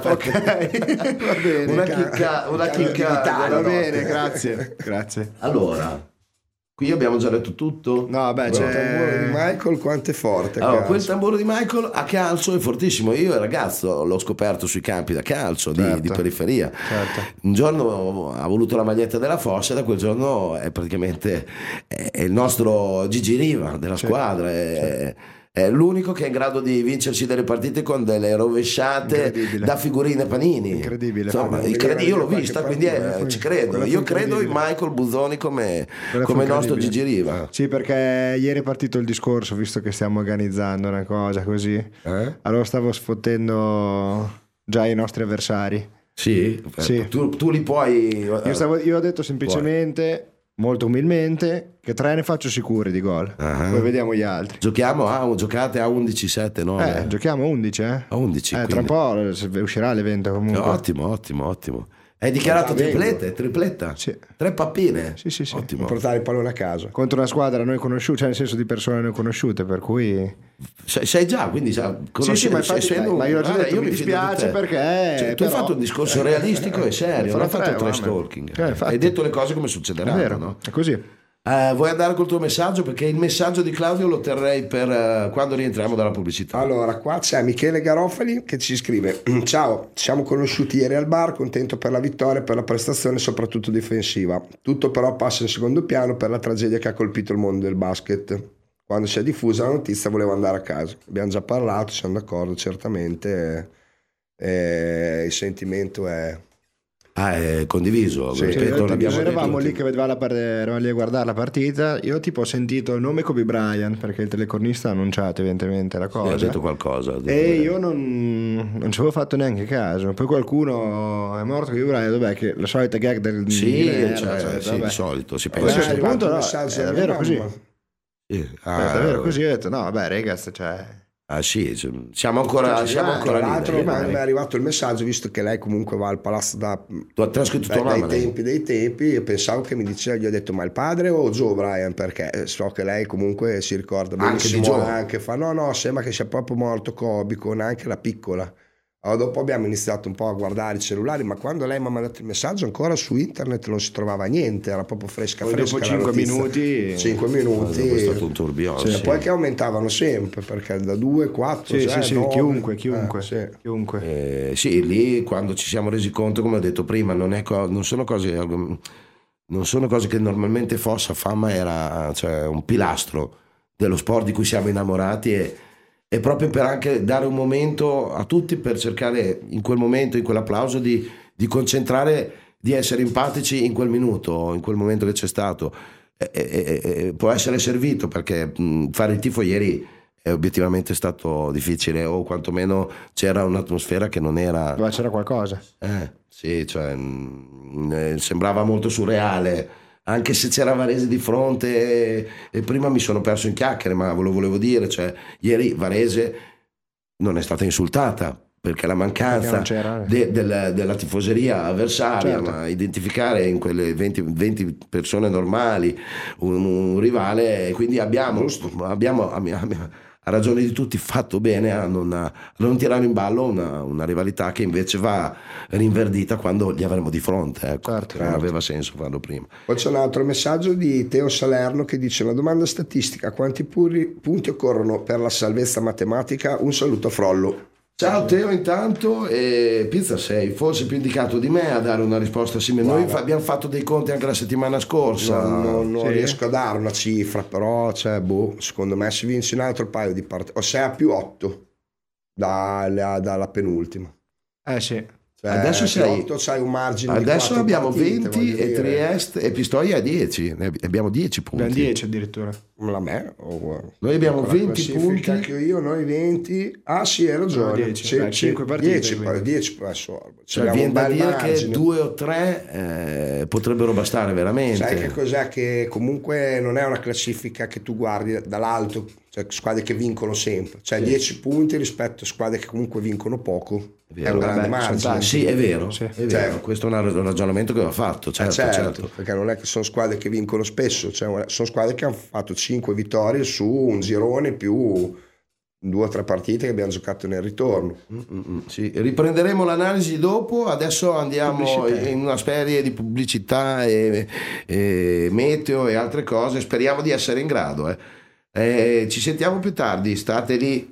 Ok, va bene. Una chicca. Va bene, grazie. Allora, qui abbiamo già detto tutto. No, beh, Il tamburo di Michael quanto è forte. Allora, cazzo. quel tamburo di Michael a calcio è fortissimo. Io ragazzo l'ho scoperto sui campi da calcio di periferia. Certo. Un giorno ha voluto la maglietta della Fossa e da quel giorno è praticamente è il nostro Gigi Riva della squadra. È l'unico che è in grado di vincerci delle partite con delle rovesciate da figurine panini. Incredibile. Insomma, io l'ho vista, quindi ci credo. Io credo in Michael Buzzoni come il nostro Gigi Riva. Sì, perché ieri è partito il discorso, visto che stiamo organizzando una cosa così. Allora stavo sfottendo già i nostri avversari. Sì. Tu li puoi. Io ho detto semplicemente, molto umilmente, che 3 ne faccio sicuri di gol. Poi vediamo gli altri. Giocate a 11-7, no? Giochiamo a 11, A 11. Tra un po' uscirà l'evento comunque. Ottimo. Hai dichiarato tripletta? Sì. 3 pappine? Sì. Ottimo. Portare il pallone a casa. Contro una squadra noi conosciute, cioè nel senso di persone noi conosciute, per cui... Sai già, quindi Sì, ma infatti, ma io ho già detto, mi dispiace perché... tu hai fatto un discorso realistico e serio, non hai fatto trash talking. Hai detto le cose come succederanno, è vero, no? è così. Vuoi andare col tuo messaggio? Perché il messaggio di Claudio lo terrei per quando rientriamo dalla pubblicità. Allora, qua c'è Michele Garofali che ci scrive: ciao, ci siamo conosciuti ieri al bar, contento per la vittoria e per la prestazione soprattutto difensiva. Tutto però passa in secondo piano per la tragedia che ha colpito il mondo del basket. Quando si è diffusa la notizia volevo andare a casa. Abbiamo già parlato, siamo d'accordo, certamente il sentimento è condiviso, ripeto, l'abbiamo noi eravamo detto. lì eravamo lì a guardare la partita. Io tipo ho sentito il nome Kobe Bryant perché il telecronista ha annunciato evidentemente la cosa, ha detto qualcosa e io non ci avevo fatto neanche caso. Poi qualcuno è morto Kobe Bryant, vabbè, che la solita gag del il solito si pensa. A questo punto no, è è davvero così. È davvero così, ho detto no vabbè ragazzi, cioè sì, siamo ancora tra l'altro lì. mi è arrivato il messaggio, visto che lei comunque va al palazzo dai tempi, e pensavo che mi diceva, gli ho detto ma il padre o Joe Bryant, perché so che lei comunque si ricorda benissimo, anche fa no sembra che sia proprio morto Kobe con anche la piccola. Allora, dopo abbiamo iniziato un po' a guardare i cellulari, ma quando lei mi ha mandato il messaggio ancora su internet non si trovava niente, era proprio fresca. Dopo 5 minuti è stato un tourbillon, e poi che aumentavano sempre, perché da 2, 4 chiunque lì quando ci siamo resi conto, come ho detto prima, non sono cose che normalmente Fossa fa, ma era un pilastro dello sport di cui siamo innamorati, e proprio per anche dare un momento a tutti, per cercare in quel momento, in quell'applauso, di concentrare, di essere empatici in quel minuto, in quel momento che c'è stato, e può essere servito, perché fare il tifo ieri è obiettivamente stato difficile, o quantomeno c'era un'atmosfera che non era, ma c'era qualcosa, sembrava molto surreale, anche se c'era Varese di fronte, e prima mi sono perso in chiacchiere, ma ve lo volevo dire, ieri Varese non è stata insultata perché la mancanza della tifoseria avversaria, certo, ma identificare in quelle 20 persone normali un rivale, quindi abbiamo a ragione di tutti fatto bene a non tirare in ballo una rivalità che invece va rinverdita quando li avremo di fronte, certo. Non aveva senso farlo prima. Poi c'è un altro messaggio di Teo Salerno che dice: una domanda statistica, quanti punti occorrono per la salvezza matematica? Un saluto a Frollo. Ciao Teo, intanto, Pizza sei forse più indicato di me a dare una risposta simile. Noi abbiamo fatto dei conti anche la settimana scorsa. Non riesco a dare una cifra, però secondo me si vince un altro paio di partite, o 6 a più 8 dalla penultima. Sì. Adesso c'hai un margine. Adesso di abbiamo partite, 20 e Trieste e Pistoia a 10. Abbiamo 10 punti. Abbiamo 10 addirittura. La me, noi abbiamo 20 punti. Anche io, noi 20. Ah sì, hai ragione. 5 partite. 10 presso. Cioè, viene da dire che 2 o 3 potrebbero bastare veramente. Sai che cos'è? Che comunque non è una classifica che tu guardi dall'alto, cioè squadre che vincono sempre. Cioè 10 punti rispetto a squadre che comunque vincono poco. È un grande margine. Sì, è vero. È vero. Certo. Questo è un ragionamento che va fatto. Certo. Perché non è che sono squadre che vincono spesso, cioè sono squadre che hanno fatto 5 vittorie su un girone più 2 o 3 partite che abbiamo giocato nel ritorno. Sì. Riprenderemo l'analisi dopo. Adesso andiamo in una serie di pubblicità e meteo e altre cose. Speriamo di essere in grado. Ci sentiamo più tardi. State lì.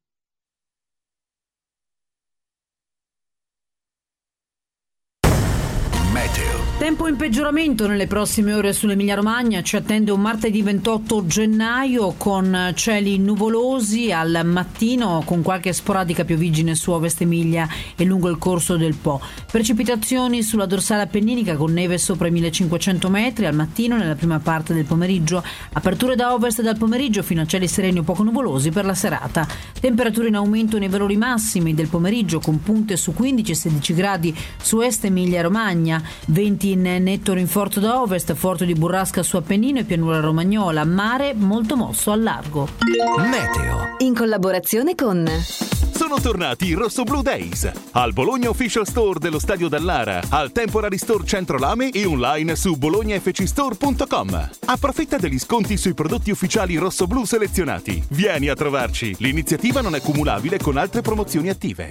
Tempo in peggioramento nelle prossime ore sull'Emilia-Romagna. Ci attende un martedì 28 gennaio con cieli nuvolosi al mattino, con qualche sporadica pioviggine su Ovest Emilia e lungo il corso del Po. Precipitazioni sulla dorsale appenninica con neve sopra i 1500 metri al mattino nella prima parte del pomeriggio. Aperture da ovest dal pomeriggio fino a cieli sereni o poco nuvolosi per la serata. Temperature in aumento nei valori massimi del pomeriggio con punte su 15-16 gradi su est Emilia-Romagna, 20 in netto rinforzo da ovest, Forte di Burrasca su Appennino e pianura romagnola, mare molto mosso al largo. Meteo. In collaborazione con... Sono tornati i Rosso Blue Days al Bologna Official Store dello Stadio Dallara, al Temporary Store Centro Lame e online su bolognafcstore.com. Approfitta degli sconti sui prodotti ufficiali Rosso Blu selezionati. Vieni a trovarci. L'iniziativa non è cumulabile con altre promozioni attive.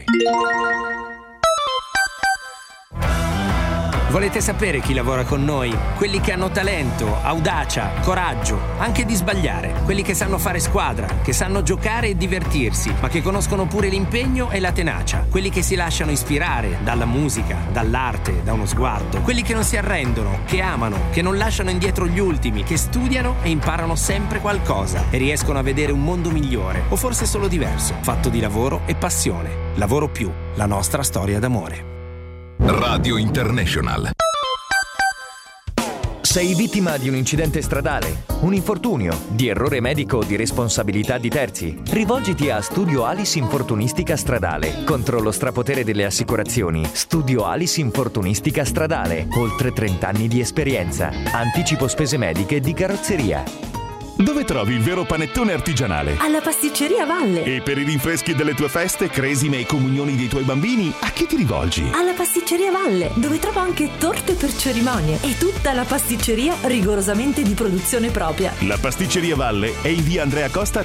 Volete sapere chi lavora con noi? Quelli che hanno talento, audacia, coraggio, anche di sbagliare. Quelli che sanno fare squadra, che sanno giocare e divertirsi, ma che conoscono pure l'impegno e la tenacia. Quelli che si lasciano ispirare dalla musica, dall'arte, da uno sguardo. Quelli che non si arrendono, che amano, che non lasciano indietro gli ultimi, che studiano e imparano sempre qualcosa e riescono a vedere un mondo migliore, o forse solo diverso, fatto di lavoro e passione. Lavoro Più, la nostra storia d'amore. Radio International. Sei vittima di un incidente stradale, un infortunio, di errore medico o di responsabilità di terzi? Rivolgiti a Studio Alice Infortunistica Stradale. Contro lo strapotere delle assicurazioni, Studio Alice Infortunistica Stradale. Oltre 30 anni di esperienza. Anticipo spese mediche di carrozzeria. Dove trovi il vero panettone artigianale? Alla Pasticceria Valle. E per i rinfreschi delle tue feste, cresime e comunioni dei tuoi bambini, a chi ti rivolgi? Alla Pasticceria Valle, dove trovo anche torte per cerimonie e tutta la pasticceria rigorosamente di produzione propria. La Pasticceria Valle è in via Andrea Costa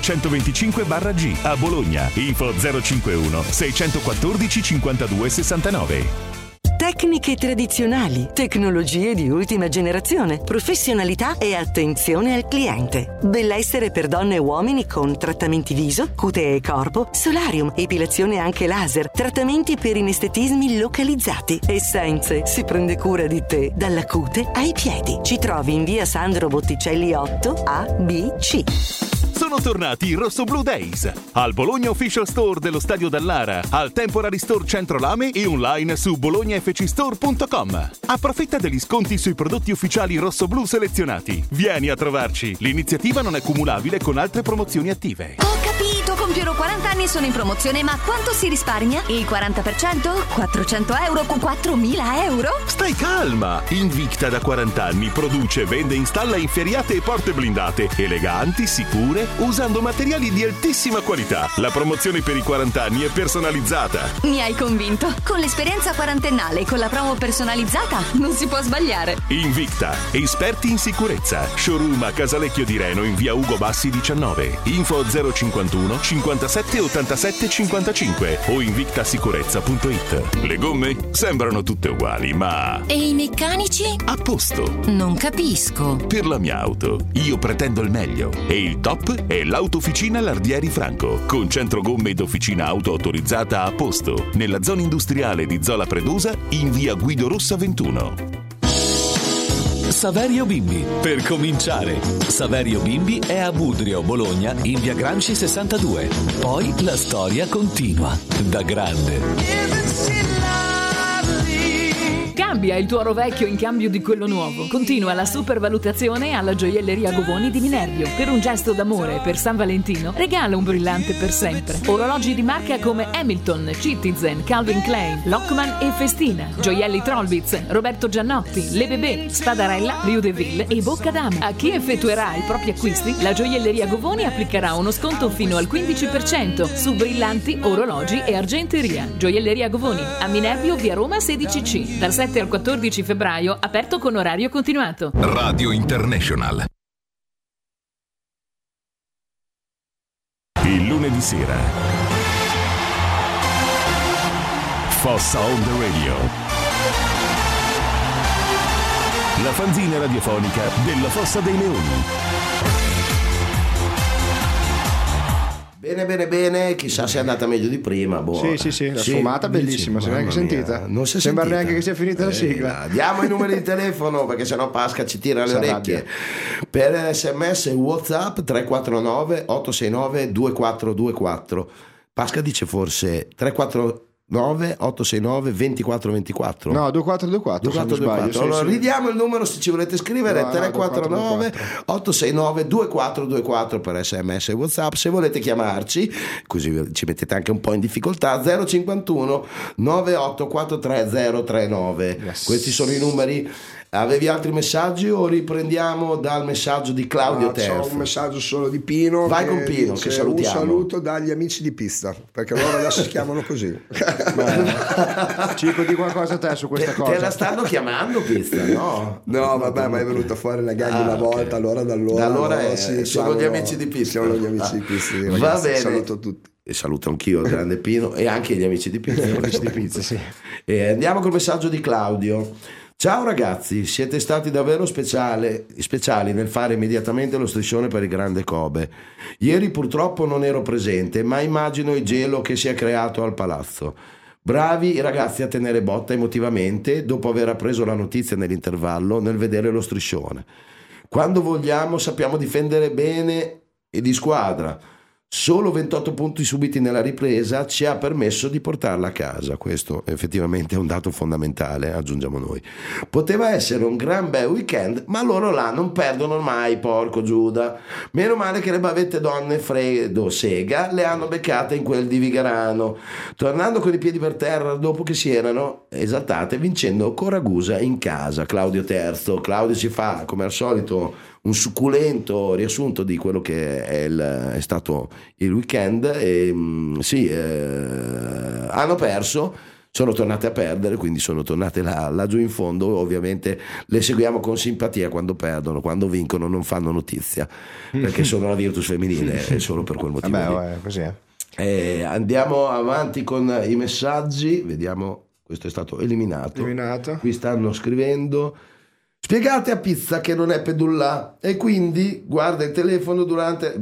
125/G a Bologna. Info 051 614 52 69. Tecniche tradizionali, tecnologie di ultima generazione, professionalità e attenzione al cliente. Benessere per donne e uomini con trattamenti viso, cute e corpo, solarium, epilazione anche laser, trattamenti per inestetismi localizzati. Essenze, si prende cura di te dalla cute ai piedi. Ci trovi in via Sandro Botticelli 8 ABC. Sono tornati i Rosso Blue Days al Bologna Official Store dello Stadio Dallara, al Temporary Store Centro Lame e online su bolognafcstore.com. Approfitta degli sconti sui prodotti ufficiali Rosso Blu selezionati. Vieni a trovarci. L'iniziativa non è cumulabile con altre promozioni attive. Ho capito, compierò 40 anni e sono in promozione, ma quanto si risparmia? Il 40%? 400 euro con 4.000 euro? Stai calma! Invicta da 40 anni produce, vende, installa inferriate e porte blindate, eleganti, sicure, usando materiali di altissima qualità. La promozione per i 40 anni è personalizzata. Mi hai convinto. Con l'esperienza quarantennale e con la promo personalizzata non si può sbagliare. Invicta, esperti in sicurezza. Showroom a Casalecchio di Reno in via Ugo Bassi 19. Info 051 57 87 55 o invictasicurezza.it. Le gomme sembrano tutte uguali, ma... E i meccanici? A posto. Non capisco. Per la mia auto, io pretendo il meglio. E il top è l'Autofficina Lardieri Franco, con centro gomme ed officina auto autorizzata a posto, nella zona industriale di Zola Predosa, in via Guido Rossa 21. Saverio Bimbi, per cominciare. Saverio Bimbi è a Budrio, Bologna, in via Granci 62. Poi la storia continua, da grande. Cambia il tuo oro vecchio in cambio di quello nuovo. Continua la supervalutazione alla gioielleria Govoni di Minervio. Per un gesto d'amore per San Valentino, regala un brillante per sempre. Orologi di marca come Hamilton, Citizen, Calvin Klein, Lockman e Festina. Gioielli Trollbitz, Roberto Giannotti, Le Bebé, Spadarella, Rio de Ville e Bocca Dama. A chi effettuerà i propri acquisti, la gioielleria Govoni applicherà uno sconto fino al 15% su brillanti, orologi e argenteria. Gioielleria Govoni, a Minervio, via Roma 16C, dal 7 al 14 febbraio, aperto con orario continuato. Radio International. Il lunedì sera, Fossa on the Radio, la fanzina radiofonica della Fossa dei Leoni. Bene, chissà se è andata meglio di prima. Boh. Sì, la sfumata bellissima, si è neanche sentita. Non si è Sembra sentita. neanche che sia finita la sigla. Diamo i numeri di telefono perché sennò Pasca ci tira le orecchie. Per SMS e WhatsApp 349 869 2424. Pasca dice forse 349 869 2424. No, 2424. 2424. Allora ridiamo il numero se ci volete scrivere. 349 869 2424 per SMS e WhatsApp. Se volete chiamarci, così ci mettete anche un po' in difficoltà, 051 9843039. Questi sono i numeri. Avevi altri messaggi o riprendiamo dal messaggio di Claudio Terzo? C'ho un messaggio solo di Pino. Vai con Pino, che salutiamo. Un saluto dagli amici di pista, perché loro adesso si chiamano così. Cico, di qualcosa a te su questa cosa. Te la stanno chiamando pista, no? No, vabbè, ma è venuta fuori la gag una volta, allora da allora sono gli amici di pista. Sono gli amici di pista. Ragazzi, va bene. Saluto tutti. E saluto anch'io il grande Pino e anche gli amici di pizza. Sì. E andiamo col messaggio di Claudio. Ciao ragazzi, siete stati davvero speciali nel fare immediatamente lo striscione per il grande Kobe. Ieri purtroppo non ero presente, ma immagino il gelo che si è creato al palazzo. Bravi i ragazzi a tenere botta emotivamente dopo aver appreso la notizia nell'intervallo nel vedere lo striscione. Quando vogliamo sappiamo difendere bene e di squadra. Solo 28 punti subiti nella ripresa ci ha permesso di portarla a casa. Questo effettivamente è un dato fondamentale, aggiungiamo noi. Poteva essere un gran bel weekend, ma loro là non perdono mai, porco Giuda. Meno male che le bavette donne Fredo Sega le hanno beccate in quel di Vigarano, tornando con i piedi per terra dopo che si erano esaltate vincendo con Ragusa in casa. Claudio Terzo. Claudio ci fa come al solito un succulento riassunto di quello che è stato il weekend e hanno perso, sono tornate a perdere, quindi sono tornate laggiù in fondo. Ovviamente le seguiamo con simpatia quando perdono, quando vincono non fanno notizia perché sono la Virtus femminile e solo per quel motivo. Così è. Andiamo avanti con i messaggi, vediamo, questo è stato eliminato. Qui stanno scrivendo: spiegate a Pizza che non è pedullà e quindi guardare il telefono durante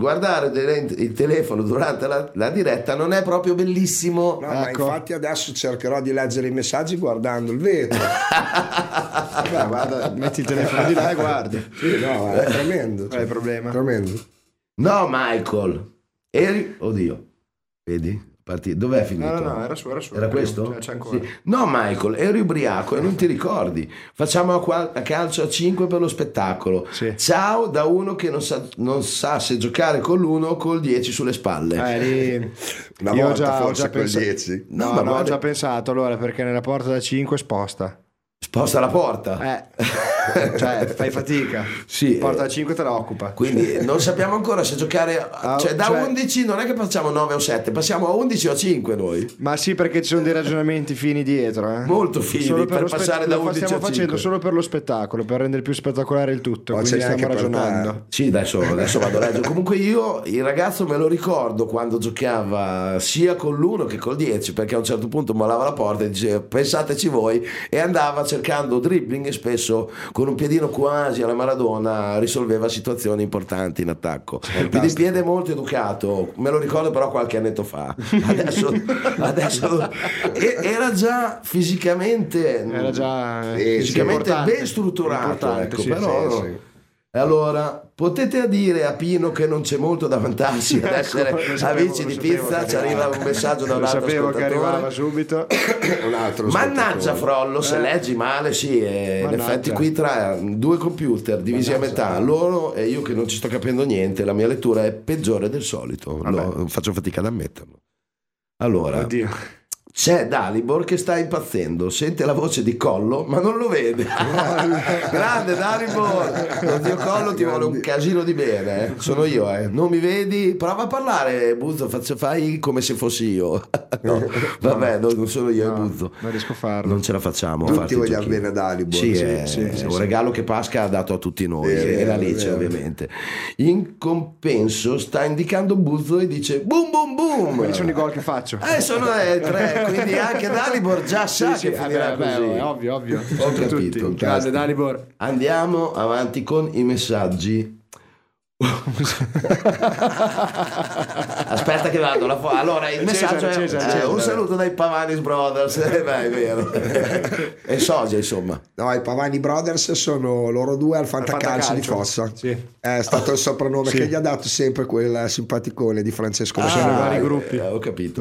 la diretta non è proprio bellissimo. No, ma infatti adesso cercherò di leggere i messaggi guardando il vetro. Guarda, metti il telefono di là e guardi. Sì, no, è tremendo. Qual è il problema? Tremendo. No, Michael, oddio, vedi? Dov'è finito? No, era su. Era questo? C'è ancora. Sì. No, Michael, eri ubriaco e non ti ricordi. Facciamo a calcio a 5 per lo spettacolo. Sì. Ciao da uno che non sa se giocare con l'1 o col 10 sulle spalle. Una volta forse col 10. Ho già pensato allora, perché nella porta da 5 sposta la porta. Cioè fai fatica. Sì, porta da 5 te la occupa. Quindi non sappiamo ancora se giocare da 11 non è che facciamo 9 o 7, passiamo a 11 o a 5 noi. Ma sì, perché ci sono dei ragionamenti fini dietro, molto fini per passare da 11 a 5. Lo stiamo facendo solo per lo spettacolo, per rendere più spettacolare il tutto. Quindi stiamo ragionando. Sì, adesso vado a leggere. Comunque io il ragazzo me lo ricordo quando giocava sia con l'1 che col 10, perché a un certo punto mollava la porta e diceva pensateci voi, e andava cercando dribbling e spesso con un piedino quasi alla Maradona risolveva situazioni importanti in attacco. Quindi piede molto educato, me lo ricordo però qualche annetto fa. Adesso era già fisicamente ben strutturato, ecco, però E allora potete dire a Pino che non c'è molto da vantarsi ad essere amici di pizza. Ci arriva un messaggio da un altro sapevo che ascoltatore. arrivava subito. Un altro Mannaggia Frollo, se leggi male, sì, in effetti qui tra due computer divisi a metà, loro e io che non ci sto capendo niente, la mia lettura è peggiore del solito. Faccio fatica ad ammetterlo. Allora, Oddio. c'è Dalibor che sta impazzendo, sente la voce di Collo ma non lo vede. Grande Dalibor, lo zio Collo ti vuole un casino di bene, sono io, non mi vedi? Prova a parlare, Buzzo, fai come se fossi io. No, vabbè, non sono io, Buzzo, non riesco a farlo, non ce la facciamo. Tutti vogliamo bene a Dalibor. Sì, è un regalo che Pasca ha dato a tutti noi, e la Alice ovviamente. In compenso sta indicando Buzzo e dice boom boom boom, quelli sono i gol che faccio, sono tre, quindi anche Dalibor già sa che finirà così. È ovvio. Ho capito. Grande Dalibor. Andiamo avanti con i messaggi. Aspetta che vado allora il messaggio è un saluto dai Pavanis Brothers. Beh, è vero. E Sosia, insomma. No, i Pavani Brothers sono loro due al Fantacalcio di Fossa. Sì. È stato il soprannome che gli ha dato sempre quel simpaticone di Francesco. Sono vari gruppi. Ho capito.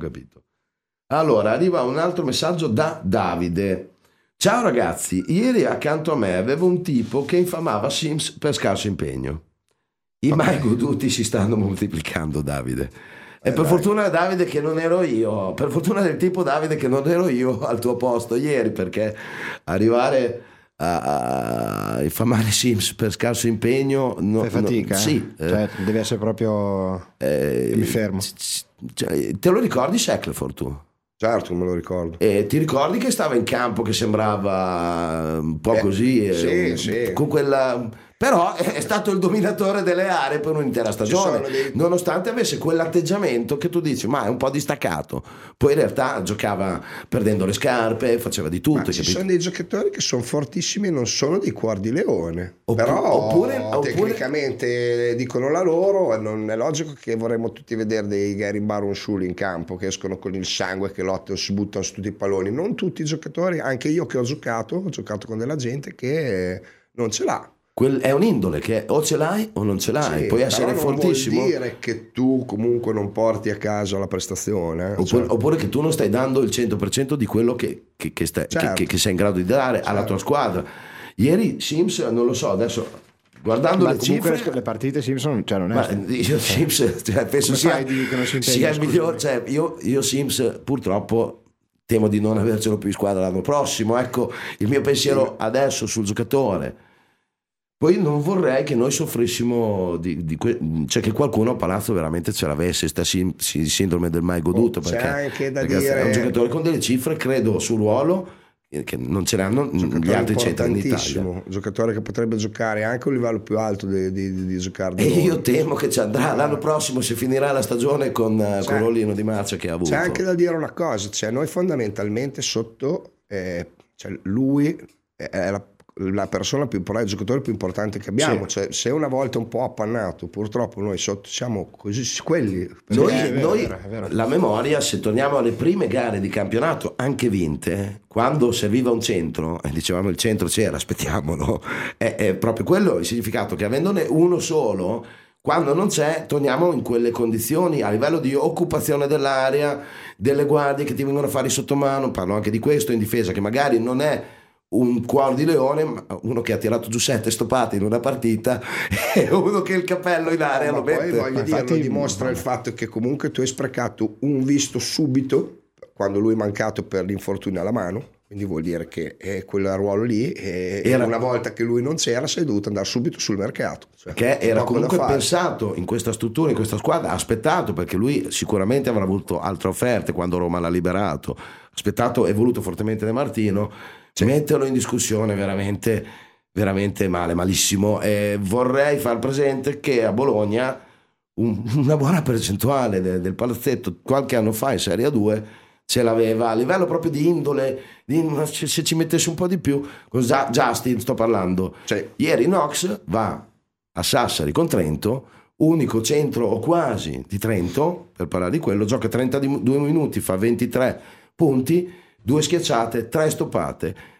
Allora arriva un altro messaggio da Davide. Ciao ragazzi, ieri accanto a me avevo un tipo che infamava Sims per scarso impegno. I mai goduti si stanno moltiplicando, Davide. E per fortuna Davide che non ero io, per fortuna del tipo Davide che non ero io al tuo posto ieri, perché arrivare a infamare Sims per scarso impegno fai fatica? Sì, cioè, devi essere proprio mi fermo. Te lo ricordi Shackleford tu? Certo, me lo ricordo. E ti ricordi che stava in campo che sembrava un po' così? Sì. Con quella... Però è stato il dominatore delle aree per un'intera stagione, nonostante avesse quell'atteggiamento che tu dici ma è un po' distaccato, poi in realtà giocava perdendo le scarpe, faceva di tutto. Ci sono dei giocatori che sono fortissimi e non sono dei cuor di leone, oppure tecnicamente dicono la loro, non è logico che vorremmo tutti vedere dei Gary Baron-Shuli in campo che escono con il sangue, che lottano, si buttano su tutti i palloni. Non tutti i giocatori, anche io che ho giocato con della gente che non ce l'ha. È un'indole che o ce l'hai o non ce l'hai, puoi essere fortissimo. Non vuol dire che tu comunque non porti a casa la prestazione. Oppure che tu non stai dando il 100% di quello che sei in grado di dare alla tua squadra. Ieri Sims, non lo so, adesso guardando le cifre, le partite Sims cioè non è io Sims penso sia il miglior, cioè io Sims purtroppo temo di non avercelo più in squadra l'anno prossimo, ecco il mio pensiero adesso sul giocatore. Poi non vorrei che noi soffrissimo cioè che qualcuno a Palazzo veramente ce l'avesse sta sindrome del mai goduto, c'è perché anche da dire, è un giocatore con delle cifre credo sul ruolo che non ce l'hanno gli altri centri in Italia, un giocatore che potrebbe giocare anche a un livello più alto di giocare e io temo che ci andrà l'anno prossimo se finirà la stagione con Rollino di Marcia che ha avuto. C'è anche da dire una cosa, cioè noi fondamentalmente sotto lui è la persona più importante, il giocatore più importante che abbiamo, cioè se una volta un po' appannato, purtroppo noi sotto siamo così quelli. Noi la memoria, se torniamo alle prime gare di campionato anche vinte, quando serviva un centro e dicevamo il centro c'era, aspettiamolo, è proprio quello il significato, che avendone uno solo, quando non c'è torniamo in quelle condizioni a livello di occupazione dell'area, delle guardie che ti vengono a fare sottomano. Parlo anche di questo in difesa, che magari non è un cuore di leone, ma uno che ha tirato giù 7 stoppate in una partita e uno che il cappello in area lo mette. Poi voglio dire, lo dimostra il fatto che comunque tu hai sprecato un visto subito quando lui è mancato per l'infortunio alla mano, quindi vuol dire che quel ruolo lì era una volta che lui non c'era sei dovuto andare subito sul mercato, che era comunque pensato in questa struttura, in questa squadra, aspettato, perché lui sicuramente avrà avuto altre offerte quando Roma l'ha liberato, aspettato e voluto fortemente De Martino. Metterlo in discussione veramente, veramente malissimo. Vorrei far presente che a Bologna una buona percentuale del palazzetto qualche anno fa in Serie A2 ce l'aveva a livello proprio di indole, se ci mettesse un po' di più. Con Justin sto parlando, ieri Knox va a Sassari con Trento, unico centro o quasi di Trento, per parlare di quello, gioca 32 minuti, fa 23 punti, 2 schiacciate, 3 stoppate,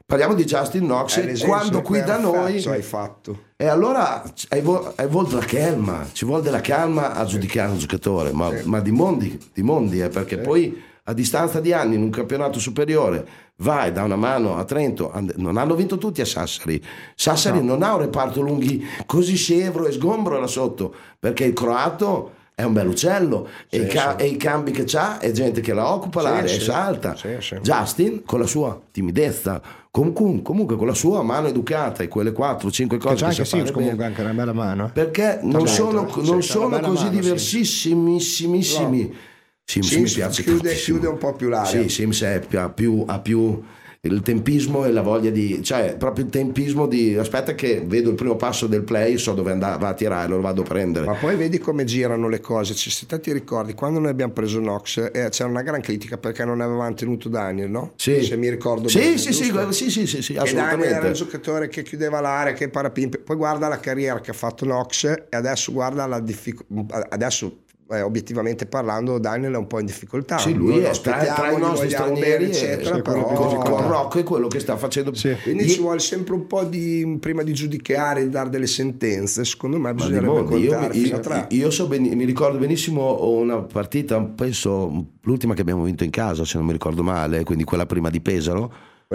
Parliamo di Justin Knox, quando qui da noi hai fatto. E allora hai voluto la calma, ci vuole della calma a giudicare un giocatore, ma di mondi, perché poi a distanza di anni in un campionato superiore vai da una mano a Trento, non hanno vinto tutti a Sassari non ha un reparto lunghi così scevro e sgombro là sotto, perché il croato è un bel uccello e i cambi che c'ha è gente che la occupa l'area e salta. Justin con la sua timidezza, comunque con la sua mano educata e quelle 4-5 cose che sa fare comunque anche una bella mano, perché non sono così diversissimissimissimi. Sims chiude un po' più l'area. Sims ha più il tempismo e la voglia cioè proprio il tempismo di aspetta che vedo il primo passo del play, so dove va a tirare, lo vado a prendere. Ma poi vedi come girano le cose. Se te ti ricordi quando noi abbiamo preso Knox c'era una gran critica perché non avevamo tenuto Daniel, no? Sì. Se mi ricordo bene. Sì, assolutamente. E Daniel era un giocatore che chiudeva l'area, che parapimpe. Poi guarda la carriera che ha fatto Knox e adesso guarda la difficoltà. Adesso obiettivamente parlando Daniel è un po' in difficoltà. Sì, lui è tra i nostri stranieri eccetera, però con Rocco è quello che sta facendo. Quindi ci vuole sempre un po' di prima di giudicare, di dare delle sentenze. Secondo me bisognerebbe contare. Io mi ricordo benissimo una partita, penso l'ultima che abbiamo vinto in casa, se non mi ricordo male, quindi quella prima di Pesaro.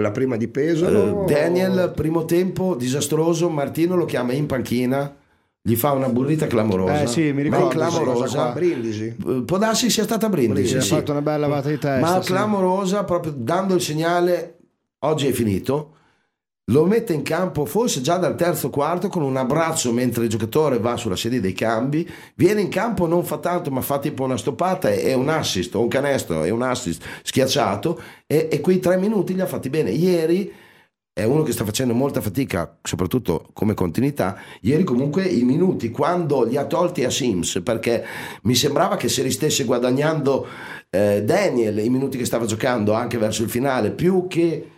Daniel primo tempo disastroso, Martino lo chiama in panchina, gli fa una burrita clamorosa, mi ricordo, clamorosa. Brindisi. Può darsi sia stata Brindisi, ha fatto una bella lavata di testa, ma clamorosa, proprio dando il segnale oggi è finito. Lo mette in campo forse già dal terzo quarto con un abbraccio mentre il giocatore va sulla sedia dei cambi, viene in campo, non fa tanto ma fa tipo una stoppata e un assist o un canestro e un assist schiacciato e quei 3 minuti li ha fatti bene. Ieri è uno che sta facendo molta fatica, soprattutto come continuità. Ieri comunque i minuti, quando li ha tolti a Sims, perché mi sembrava che se li stesse guadagnando Daniel i minuti che stava giocando anche verso il finale, più che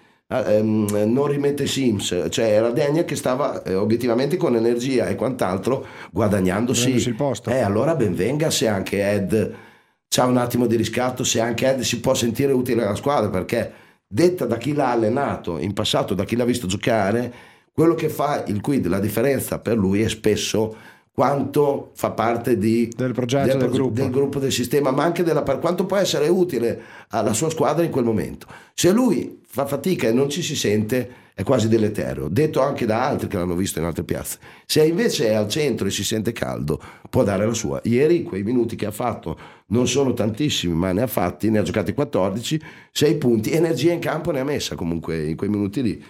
non rimette Sims, cioè era Daniel che stava obiettivamente con energia e quant'altro guadagnandosi il posto. Allora ben venga se anche Ed c'ha un attimo di riscatto, se anche Ed si può sentire utile alla squadra, perché detta da chi l'ha allenato in passato, da chi l'ha visto giocare, quello che fa il Quid, la differenza per lui è spesso quanto fa parte del progetto, del gruppo, del sistema, ma anche quanto può essere utile alla sua squadra in quel momento. Se lui fa fatica e non ci si sente, è quasi deleterio, detto anche da altri che l'hanno visto in altre piazze. Se invece è al centro e si sente caldo, può dare la sua. Ieri quei minuti che ha fatto non sono tantissimi, ma ne ha giocati 14, 6 punti, energia in campo ne ha messa comunque in quei minuti lì.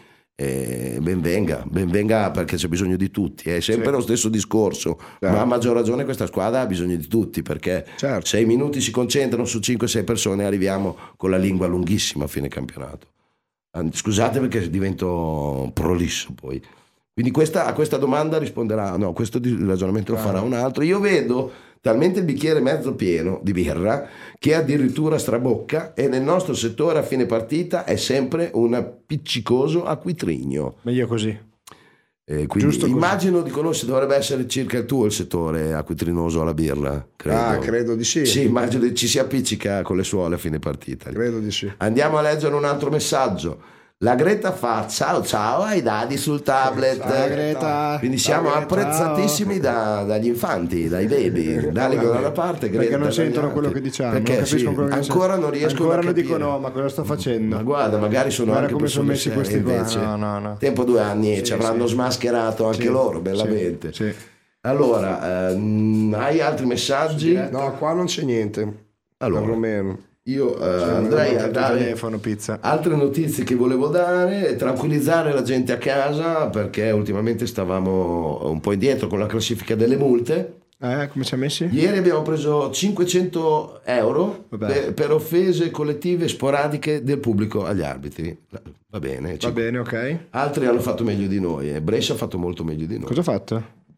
Ben venga perché c'è bisogno di tutti, è sempre lo stesso discorso, ma a maggior ragione questa squadra ha bisogno di tutti, perché 6 minuti si concentrano su 5-6 persone e arriviamo con la lingua lunghissima a fine campionato. Scusate perché divento prolisso poi. Quindi a questa domanda risponderà questo ragionamento lo farà un altro. Io vedo talmente il bicchiere mezzo pieno di birra che addirittura strabocca, e nel nostro settore a fine partita è sempre un appiccicoso acquitrigno. Meglio così. Quindi immagino di conoscere, dovrebbe essere circa il tuo il settore acquitrinoso alla birra, credo. Credo di sì. Sì, immagino che ci si appiccica con le suole a fine partita. Credo di sì. Andiamo a leggere un altro messaggio. La Greta fa ciao ai dadi sul tablet. Ciao, Greta. Quindi siamo apprezzatissimi dagli infanti, dai baby. Dali da una parte, Greta, perché non sentono quello che diciamo, perché ancora non riescono a capire. Dicono ma cosa sto facendo? Ma guarda, magari sono anche come sono messi questi invece. No. Tempo 2 anni e ci avranno smascherato anche loro bellamente. Sì. Allora, hai altri messaggi? No, qua non c'è niente. Allora, perlomeno. Io andrei a dare telefono, pizza. Altre notizie che volevo dare e tranquillizzare la gente a casa, perché ultimamente stavamo un po' indietro con la classifica delle multe. Come ci ha messi? Ieri abbiamo preso 500 euro per offese collettive sporadiche del pubblico agli arbitri. Va bene, ok. Altri hanno fatto meglio di noi, Brescia ha fatto molto meglio di noi. Cosa ha fatto?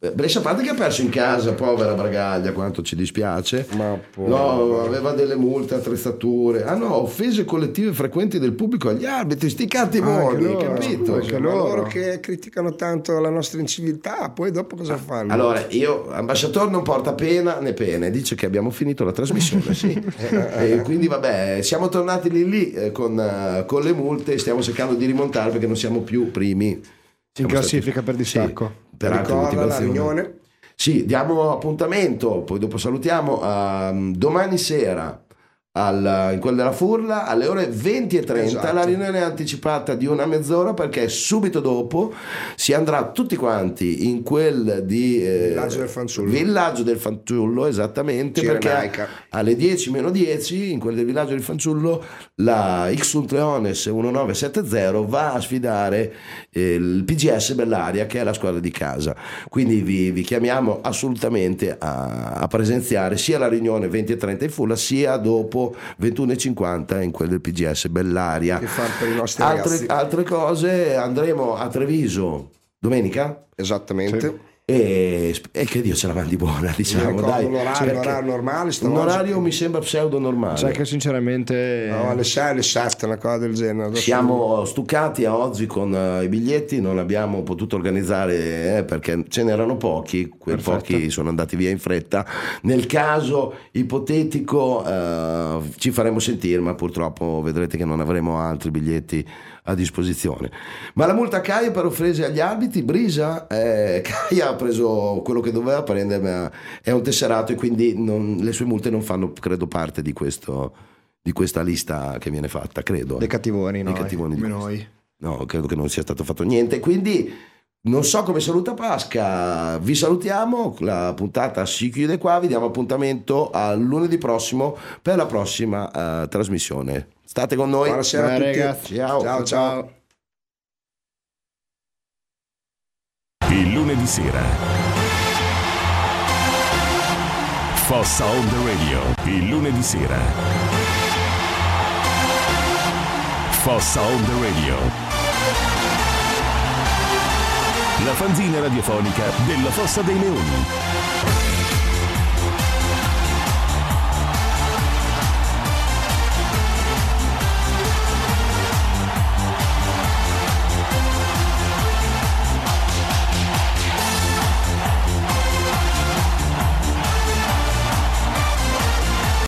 Brescia, a parte che ha perso in casa, povera Bragaglia, quanto ci dispiace. No, aveva delle multe, attrezzature. Offese collettive frequenti del pubblico agli arbitri, sti cattivoni, capito? Cioè, loro che criticano tanto la nostra inciviltà, poi dopo cosa fanno? Allora, ambasciatore non porta pena né pene, dice che abbiamo finito la trasmissione, sì. E quindi vabbè, siamo tornati lì con le multe, stiamo cercando di rimontare perché non siamo più primi. In classifica per distacco. Sì, per altre motivazioni. La riunione? Sì, diamo appuntamento, poi dopo salutiamo, domani sera in quella della Furla alle ore 20:30. Esatto. La riunione è anticipata di una mezz'ora perché subito dopo si andrà tutti quanti in quel di Villaggio del Fanciullo, esattamente, Cirenaica. Perché alle 10:10 in quel del Villaggio del Fanciullo la Xult Leones 1970 va a sfidare il PGS Bellaria, che è la squadra di casa. Quindi vi chiamiamo assolutamente a presenziare sia alla riunione 20:30 in Fulla sia dopo 21:50 in quel del PGS Bellaria. Che far per i nostri ragazzi. Altre cose, andremo a Treviso domenica. Esattamente. Sì. E che Dio ce la mandi buona, diciamo, dai. Un orario normale, un orario mi sembra pseudo normale. Sai che sinceramente alle 6, alle 7, una cosa del genere. Adesso siamo stuccati a oggi con i biglietti, non abbiamo potuto organizzare perché ce n'erano pochi, pochi sono andati via in fretta. Nel caso ipotetico ci faremo sentire, ma purtroppo vedrete che non avremo altri biglietti a disposizione. Ma la multa Caia per offese agli arbitri, Brisa, Caia ha preso quello che doveva prendere, ma è un tesserato e quindi le sue multe non fanno, credo, parte di questa lista che viene fatta, credo. Dei cattivoni, no? Noi. No, credo che non sia stato fatto niente, quindi non so come saluta Pasca, vi salutiamo, la puntata si chiude qua, vi diamo appuntamento al lunedì prossimo per la prossima trasmissione. State con noi. Buonasera a tutti. Ragazzi. Ciao. Il lunedì sera Fossa on the Radio. Il lunedì sera Fossa on the Radio, la fanzina radiofonica della Fossa dei Leoni.